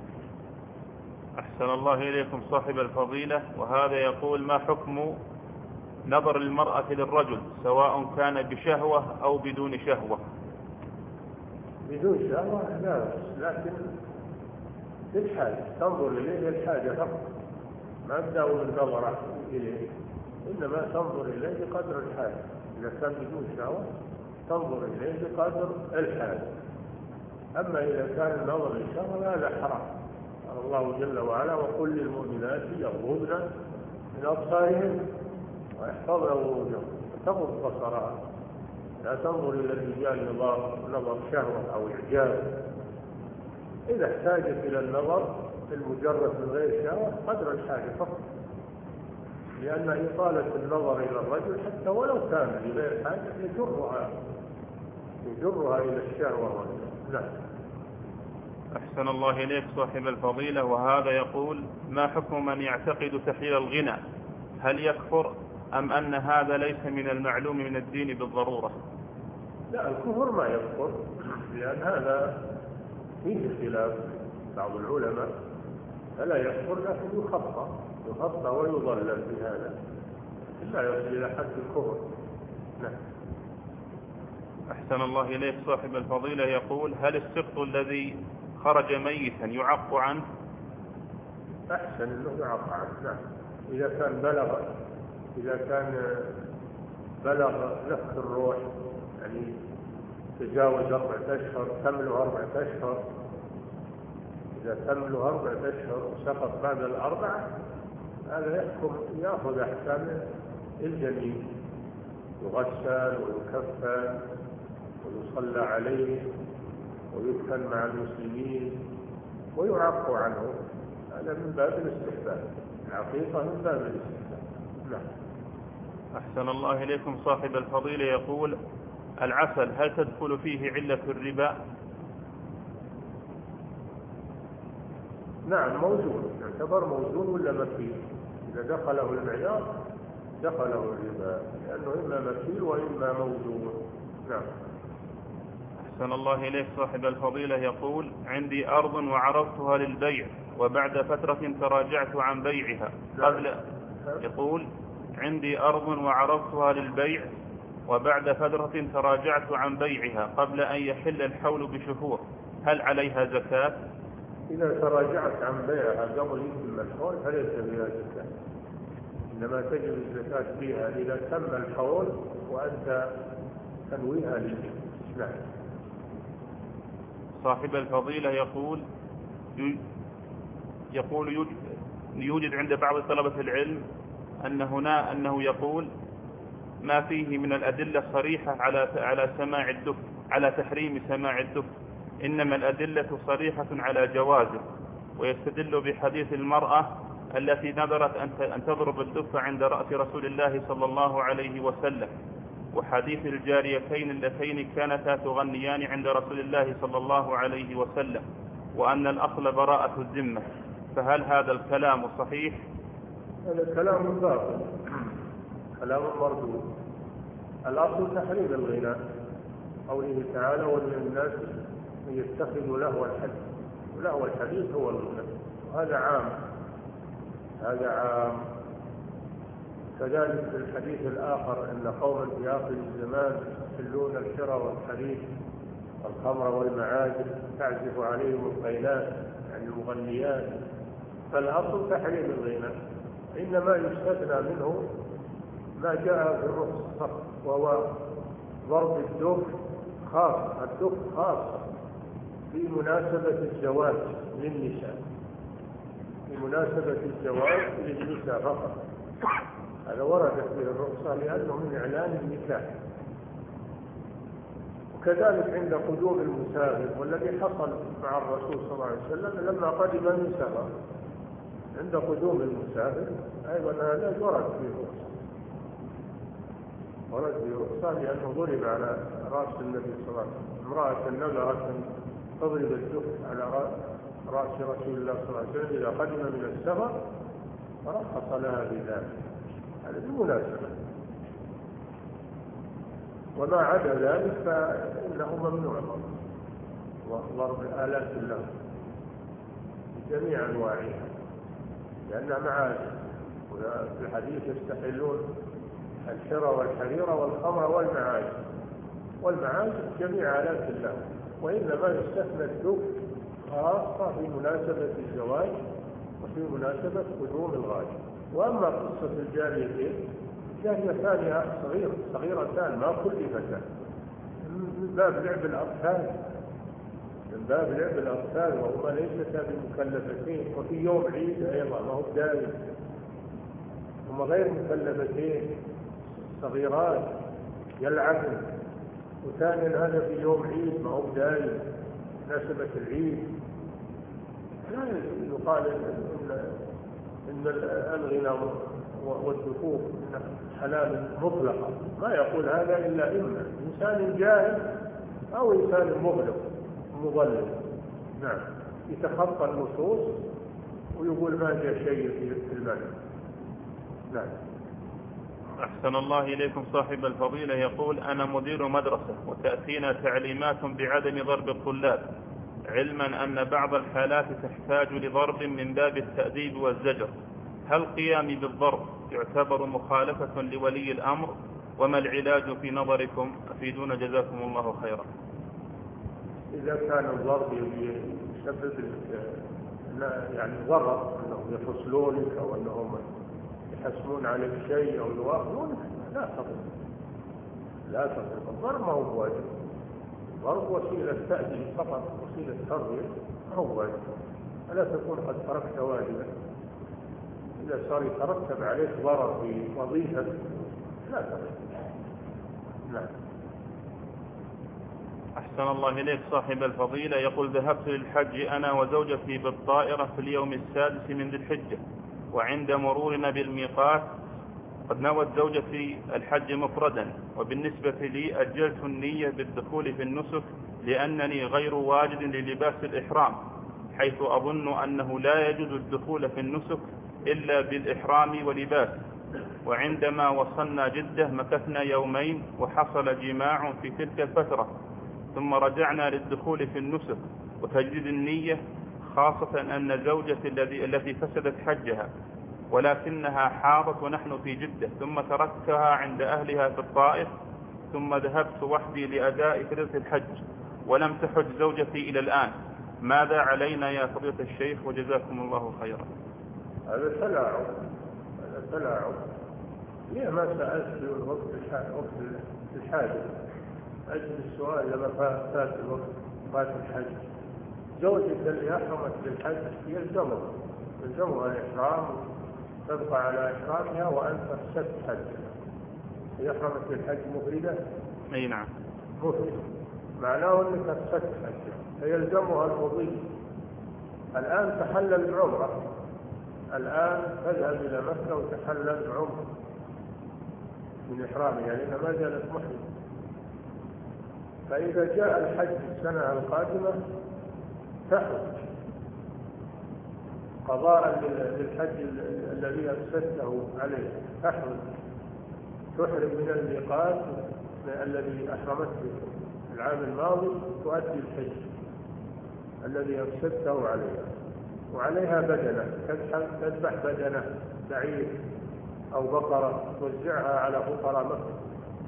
S1: أحسن الله إليكم صاحب الفضيلة، وهذا يقول: ما حكم نظر المرأة للرجل سواء كان بشهوة أو بدون شهوة؟
S2: بدون شهوة لا بأس، لكن للحاجة، تنظر إليه للحاجة فقط، ما تداوم النظر إليه، إنما تنظر إليه بقدر الحاجة. إذا كان بدون شهوة تنظر إليه بقدر الحاجة. أما إذا كان النظر للشهوة هذا حرام. قال الله جل وعلا: وقل للمؤمنات يغضضن من أبصارهن ويحفظن فروجهن وتغض بصرها، لا تنظر إلى الرجال نظر نظر شهوة أو إعجاب. إذا احتاجت إلى النظر المجرد من غير شهوة قدر الحاجة فقط، لأن إطالة النظر إلى الرجل حتى ولو كان بغير حاجة يجرها يجرها إلى الشهوة. لا.
S1: أحسن الله إليك صاحب الفضيلة، وهذا يقول: ما حكم من يعتقد تحليل الغنى، هل يكفر أم أن هذا ليس من المعلوم من الدين بالضرورة؟
S2: لا، الكفر ما يكفر، لأن هذا فيه خلاف بعض العلماء، فلا يكفر لكن يخطى يخطى ويضلل بهذا، لا يصل إلى حد الكفر. نعم.
S1: أحسن الله إليك صاحب الفضيلة يقول: هل السقط الذي خرج ميتا يعق عنه؟
S2: أحسن أنه يعق عنه. نعم. إذا كان بلغ إذا كان بلغ نفخ الروح، يعني تجاوز أربعة أشهر، كمله أربعة أشهر، إذا كمله أربعة أشهر وسقط بعد الأربعة، هذا يحكم يأخذ أحكام الجنين، يغسل ويكفن ويصلى عليه ويدفن مع المسلمين ويعق عنه. هذا من باب الاستحباب، العقيقة من باب الاستحباب. نعم.
S1: أحسن الله إليكم صاحب الفضيلة يقول: العسل هل تدخل فيه علة الربا؟
S2: نعم موزون، يعتبر موزون ولا مكيل. إذا دخله المعيار دخله الربا، لأنه إما مكيل وإما موزون. نعم.
S1: أحسن الله إليك صاحب الفضيلة يقول: عندي أرض وعرضتها للبيع وبعد فترة تراجعت عن بيعها قبل يقول عندي أرض وعرضتها للبيع وبعد فترة تراجعت عن بيعها قبل أن يحل الحول بشهور، هل عليها زكاة؟
S2: إذا تراجعت عن بيعها قبل يتم الحول فليس بها زكاة، إنما تجب الزكاة فيها إذا تم الحول وأنت تنويها للبيع. نعم.
S1: صاحب الفضيلة يقول يقول يوجد عند بعض طلبة العلم أن هنا أنه يقول ما فيه من الأدلة صريحة على على سماع الدف على تحريم سماع الدف، إنما الأدلة صريحة على جوازه، ويستدل بحديث المرأة التي نذرت أن تضرب الدف عند رأس رسول الله صلى الله عليه وسلم، وحديث الجاريتين اللتين كانتا تغنيان عند رسول الله صلى الله عليه وسلم، وأن الأصل براءة الذمة، فهل هذا الكلام صحيح؟
S2: هذا كلام باطل، كلام مردود. الأصل تحريم الغناء، قوله تعالى: ومن الناس من يتخذ لهو الحديث، ولهو الحديث هو الغناء، وهذا عام، هذا عام. كذلك في الحديث الآخر أن قوما في آخر الزمان يحلون الشرى والحرير والخمر والمعازف تعزف عليهم الخيلات، يعني المغنيات. فالأصل تحريم الغناء، إنما يستثنى منه ما جاء في الرخصة، وهو ضرب الدف خاص، الدف خاص في مناسبة الزواج للنساء، في مناسبة الزواج للنساء فقط. هذا وردت به الرخصة لأنه من إعلان النكاح. وكذلك عند قدوم المسافر، والذي حصل مع الرسول صلى الله عليه وسلم لما قدم من سفر، عند قدوم المسافر أيضا هذا ورد به رخصة، ورد به رخصة لأنه ضرب على رأس النبي صلى الله عليه وسلم، امرأة نذرت أن تضرب الدف على رأس رسول الله صلى الله عليه وسلم إذا قدم من السفر، فرخص لها بذلك، هذا بالمناسبة. وما عدا ذلك فإنه ممنوع ضرب الآلات له بجميع أنواعها، لأنها معازف، وفي الحديث يستحلون الشرى والحرير والخمر والمعازف، والمعازف جميع آلات له، وإنما يستثنى الدف خاصة في مناسبة الزواج وفي مناسبة قدوم الغالي. وأما قصة الجاريتين، جارية ثانية صغيرة صغيرتان ما كلفتان، من باب لعب الأطفال، من باب لعب الأطفال، وهما ليستا بمكلفتين، وفي يوم عيد أيضا ما هو دائم، هما غير مكلفتين، صغيرات يلعبن. وثانيا هذا في يوم عيد ما هو دائم، مناسبة العيد. لا يقال إن إن الغنى والدفوف حلال مطلقا، ما يقول هذا إلا إما إنسان جاهل أو إنسان مغلق مضلل، نعم، يتخطى النصوص ويقول ما جاء شيء في المعنى. نعم.
S1: أحسن الله إليكم صاحب الفضيلة يقول: أنا مدير مدرسة وتأتينا تعليمات بعدم ضرب الطلاب، علما أن بعض الحالات تحتاج لضرب من باب التأديب والزجر، هل قيامي بالضرب يعتبر مخالفة لولي الأمر، وما العلاج في نظركم؟ أفيدونا جزاكم الله خيرا.
S2: إذا كان الضرب يسبب يعني ضرر، أنهم يفصلونك أو أنهم يحسمون عليك شيء أو يواخذونك، لا تضرب، لا تضرب. الضرب ما هو واجب، الضرب وسيلة تأديب فقط، وسيلة تربية، ما هو واجب. ألا تكون قد تركت واجبا؟ إذا صار يترتب عليك ضرر في وظيفتك لا تضرب. نعم.
S1: أحسن الله إليك صاحب الفضيلة، يقول ذهبت للحج أنا وزوجتي بالطائرة في اليوم السادس من ذي الحجة، وعند مرورنا بالميقات قد نوت زوجتي الحج مفردا، وبالنسبة لي أجلت النية بالدخول في النسك لأنني غير واجد للباس الإحرام، حيث أظن أنه لا يجوز الدخول في النسك إلا بالإحرام ولباس. وعندما وصلنا جدة مكثنا يومين وحصل جماع في تلك الفترة، ثم رجعنا للدخول في النسك وتجديد النية، خاصة أن زوجتي الذي التي فسدت حجها ولكنها حاضت ونحن في جدة، ثم تركتها عند أهلها في الطائف، ثم ذهبت وحدي لأداء فريضة الحج ولم تحج زوجتي إلى الآن. ماذا علينا يا فضيلة الشيخ وجزاكم الله خيرا؟
S2: هذا تلاعب، هذا تلاعب. ليه ما سألت في وقت الحاجة؟ أجل السؤال لما فات الوقت، فات الحج. زوجة اللي أحرمت بالحج يلزمها يلزمها الإحرام، تبقى على إحرامها وأنت فسدت حجها. هي أحرمت بالحج مفردة؟
S1: أي نعم
S2: مفردة، معناه أنك فسدت حجها، فيلزمها المضي. الآن تحلل بعمرة، الآن تذهب إلى مكة وتحلل بعمرة من إحرامها لأنها ما زالت محرمة. فإذا جاء الحج السنة القادمة تحرم قضاء للحج الذي أفسدته عليه، تحرم تحرم من الميقات الذي أحرمت به العام الماضي، تؤدي الحج الذي أفسدته عليها، وعليها بدنة، تذبح بدنة بعير أو بقرة توزعها على فقراء مكة.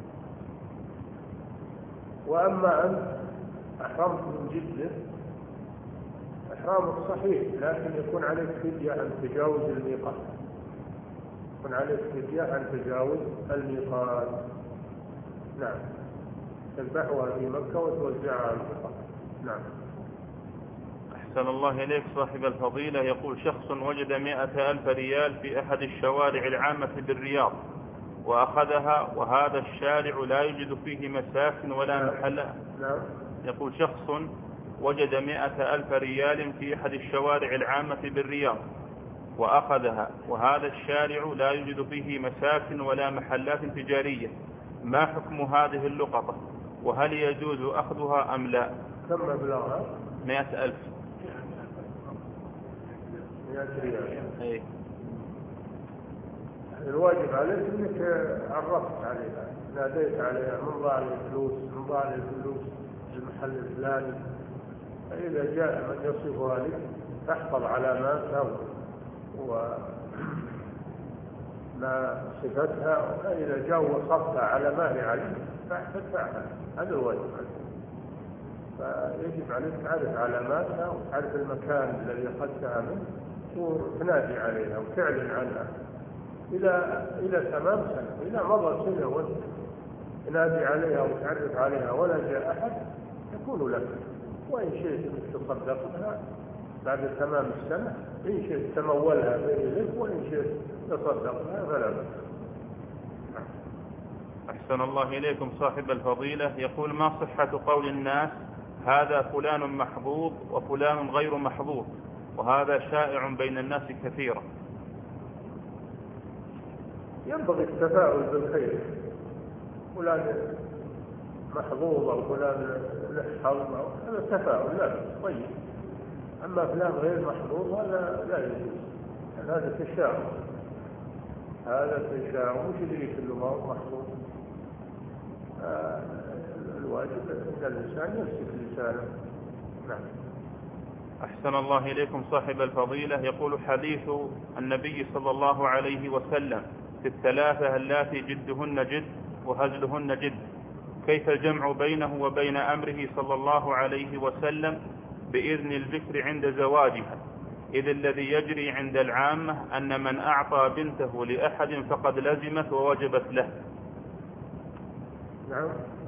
S2: وأما أنت أحرمت من جدة، إحرامك صحيح، لكن يكون عليك فدية عن تجاوز الميقات، يكون عليك فدية عن تجاوز الميقات. نعم، تذبحها في مكة وتوزعها على الفقراء. نعم.
S1: أحسن الله إليك صاحب الفضيلة، يقول شخص وجد مئة ألف ريال في أحد الشوارع العامة بالرياض وأخذها، وهذا الشارع لا يوجد فيه مساكن ولا محلات.
S2: نعم.
S1: يقول شخص وجد مئة ألف ريال في أحد الشوارع العامة بالرياض وأخذها، وهذا الشارع لا يوجد فيه مساكن ولا محلات تجارية، ما حكم هذه اللقطة؟ وهل يجوز أخذها أم لا؟
S2: كم مبلغها؟
S1: مئة ألف.
S2: مئة ريال.
S1: أي.
S2: الواجب عليك انك عرفت عليها، ناديت عليها، من ضاع لي فلوس، من ضاع لي فلوس في المحل الفلاني. فإذا جاء من يصفها لك تحفظ علاماتها وما صفتها، فإذا جاء وصفتها على ما هي عليه فاحفظها. هذا الواجب عليك. فيجب عليك تعرف علاماتها وتعرف المكان الذي أخذتها منه وتنادي عليها وتعلن عنها إلى إلى تمام سنة. إذا مضى سنة وانت تنادي عليها وتعرف عليها ولا جاء أحد يكون لك، وإن شئت تصدق بها بعد تمام السنة، إن شئت تمولها بإذنك، وإن شئت تصدق بها فلا بأس.
S1: أحسن الله إليكم صاحب الفضيلة، يقول ما صحة قول الناس هذا فلان محظوظ وفلان غير محظوظ، وهذا شائع بين الناس كثيرا؟
S2: ينبغي التفاؤل بالخير، فلان محظوظ أو فلان له حظ، هذا تفاؤل لا طيب. أما فلان غير محظوظ هذا لا يجوز، هذا تشاؤم، هذا تشاؤم، وش يدري كل ما هو محظوظ؟ آه الواجب أن الإنسان يمسك لسانه. نعم.
S1: أحسن الله إليكم صاحب الفضيلة، يقول حديث النبي صلى الله عليه وسلم في الثلاثة اللاتي جدهن جد وهزلهن جد، كيف الجمع بينه وبين أمره صلى الله عليه وسلم بإذن البكر عند زواجها، إذ الذي يجري عند العامة أن من أعطى بنته لأحد فقد لزمت ووجبت له.
S2: نعم.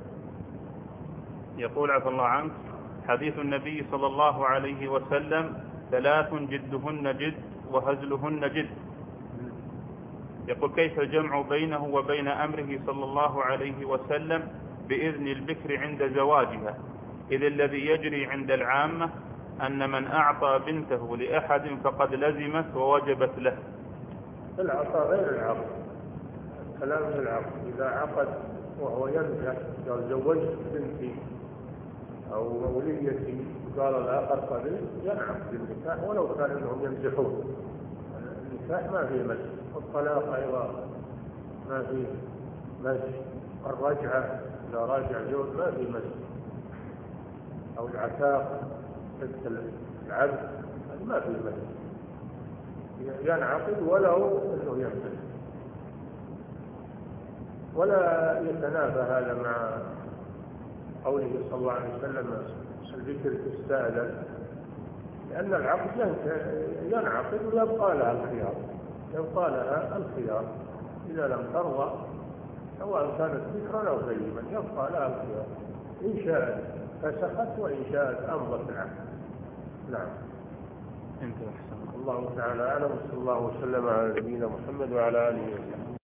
S1: يقول عفى الله عنك: حديث النبي صلى الله عليه وسلم: ثلاث جدهن جد وهزلهن جد. يقول: كيف الجمع بينه وبين أمره صلى الله عليه وسلم بإذن البكر عند زواجها، إذ الذي يجري عند العامة أن من أعطى بنته لأحد فقد لزمت ووجبت له.
S2: العطاء غير العقد، كلام العقد إذا عقد وهو ينجح قال زوجت بنتي أو موليتي قال الآخر قبل، ينعقد النكاح ولو كان انهم يمزحون. النكاح ما فيه مزح، والطلاق أيضا ما فيه مزح، الرجعة إذا راجع زوج ما فيه مزح، أو العتاق مثل العبد ما فيه مزح، ينعقد ولو انه يمزح. ولا يتنافى هذا مع قوله صلى الله عليه وسلم: الذكر تستأذن، لأن العقد ينعقد ويبقى لها الخيار، يبقى لها الخيار إذا لم ترضى، سواء كانت ذكرا أو غيبا يبقى لها الخيار، إن شاءت فسخت وإن شاءت أمضت العقد. نعم.
S1: انت أحسن
S2: الله تعالى أعلم، صلى الله وسلم على نبينا محمد وعلى آله وسلم.